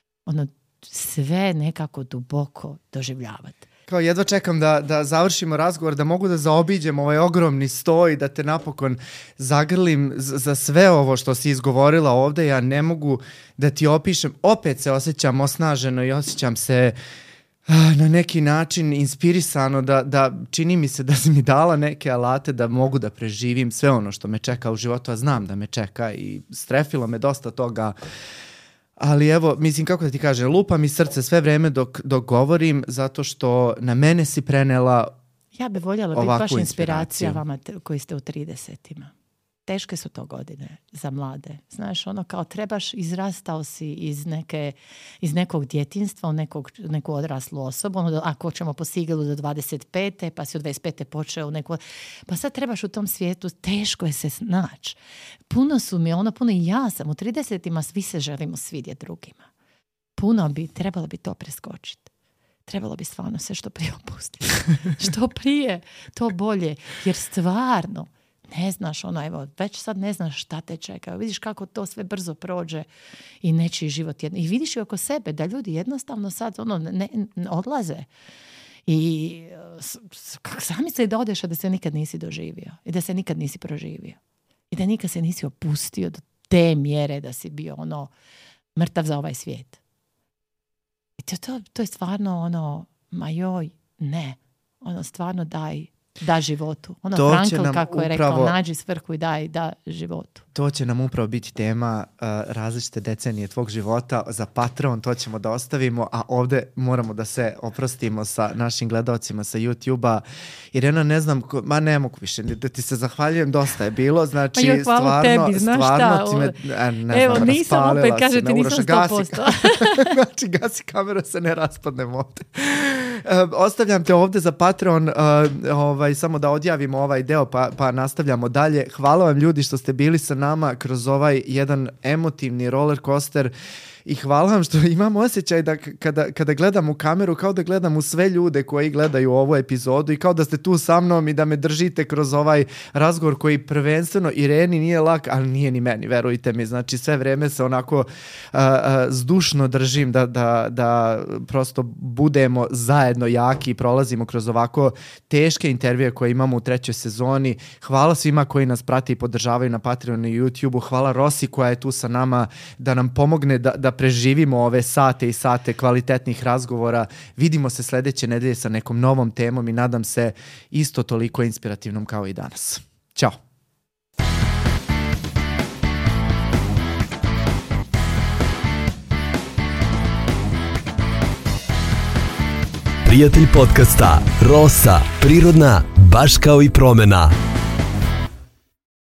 sve nekako duboko doživljavati. Kao jedva čekam da završimo razgovor, da mogu da zaobiđem ovaj ogromni sto i da te napokon zagrlim za sve ovo što si izgovorila ovde. Ja ne mogu da ti opišem, opet se osjećam osnaženo i osjećam se na neki način inspirisano da čini mi se da si mi dala neke alate da mogu da preživim sve ono što me čeka u životu, a znam da me čeka i strefilo me dosta toga. Ali evo, mislim, kako da ti kažem, lupa mi srce sve vreme dok govorim, zato što na mene si prenela. Ja bih voljela biti baš inspiracija vama koji ste u 30-ima. Teške su to godine za mlade. Znaš, kao trebaš, izrastao si iz nekog djetinjstva u neku odraslu osobu. Ako ćemo po sigilu do 25. pa si od 25. počeo u neku... Pa sad trebaš u tom svijetu, teško je se snaći. Puno i ja sam. U 30-ima svi se želimo svidjeti drugima. Trebalo bi to preskočiti. Trebalo bi stvarno sve što prije opustiti. Što prije, to bolje. Jer stvarno, ne znaš, već sad ne znaš šta te čeka. Vidiš kako to sve brzo prođe i nečiji život I vidiš i oko sebe da ljudi jednostavno sad ne odlaze. I zamisli da odeš, a da se nikad nisi doživio. I da se nikad nisi proživio. I da nikad se nisi opustio do te mjere da si bio mrtav za ovaj svijet. I to je stvarno ne. Stvarno da životu. Frankl kako je rekao, nađi svrhu i da životu. To će nam upravo biti tema različite decenije tvog života. Za Patreon to ćemo da ostavimo, a ovde moramo da se oprostimo sa našim gledalcima sa YouTube-a. Irena, ne znam, ne mogu više da ti se zahvaljujem, dosta je bilo. Znači, pa hvala tebi, znaš šta? Evo, nisam opet, kažete, nisam 100%. Znači, gasi kameru, se ne raspadnem ovde. Ostavljam te ovde za Patreon, samo da odjavimo ovaj deo pa nastavljamo dalje. Hvala vam ljudi što ste bili sa nama kroz ovaj jedan emotivni roller coaster i hvala vam što imam osjećaj da kada gledam u kameru kao da gledam u sve ljude koji gledaju ovu epizodu i kao da ste tu sa mnom i da me držite kroz ovaj razgovor koji prvenstveno Ireni nije lak, ali nije ni meni, verujte mi. Znači sve vreme se onako zdušno držim da prosto budemo zajedno jaki i prolazimo kroz ovako teške intervjue koje imamo u 3. sezoni. Hvala svima koji nas prate i podržavaju na Patreonu i YouTubeu. Hvala Rosi koja je tu sa nama da nam pomogne da preživimo ove sate i sate kvalitetnih razgovora. Vidimo se sljedeće nedelje sa nekom novom temom i nadam se isto toliko inspirativnom kao i danas. Ćao! Prijatelj podcasta Rosa, prirodna, baš kao i promena.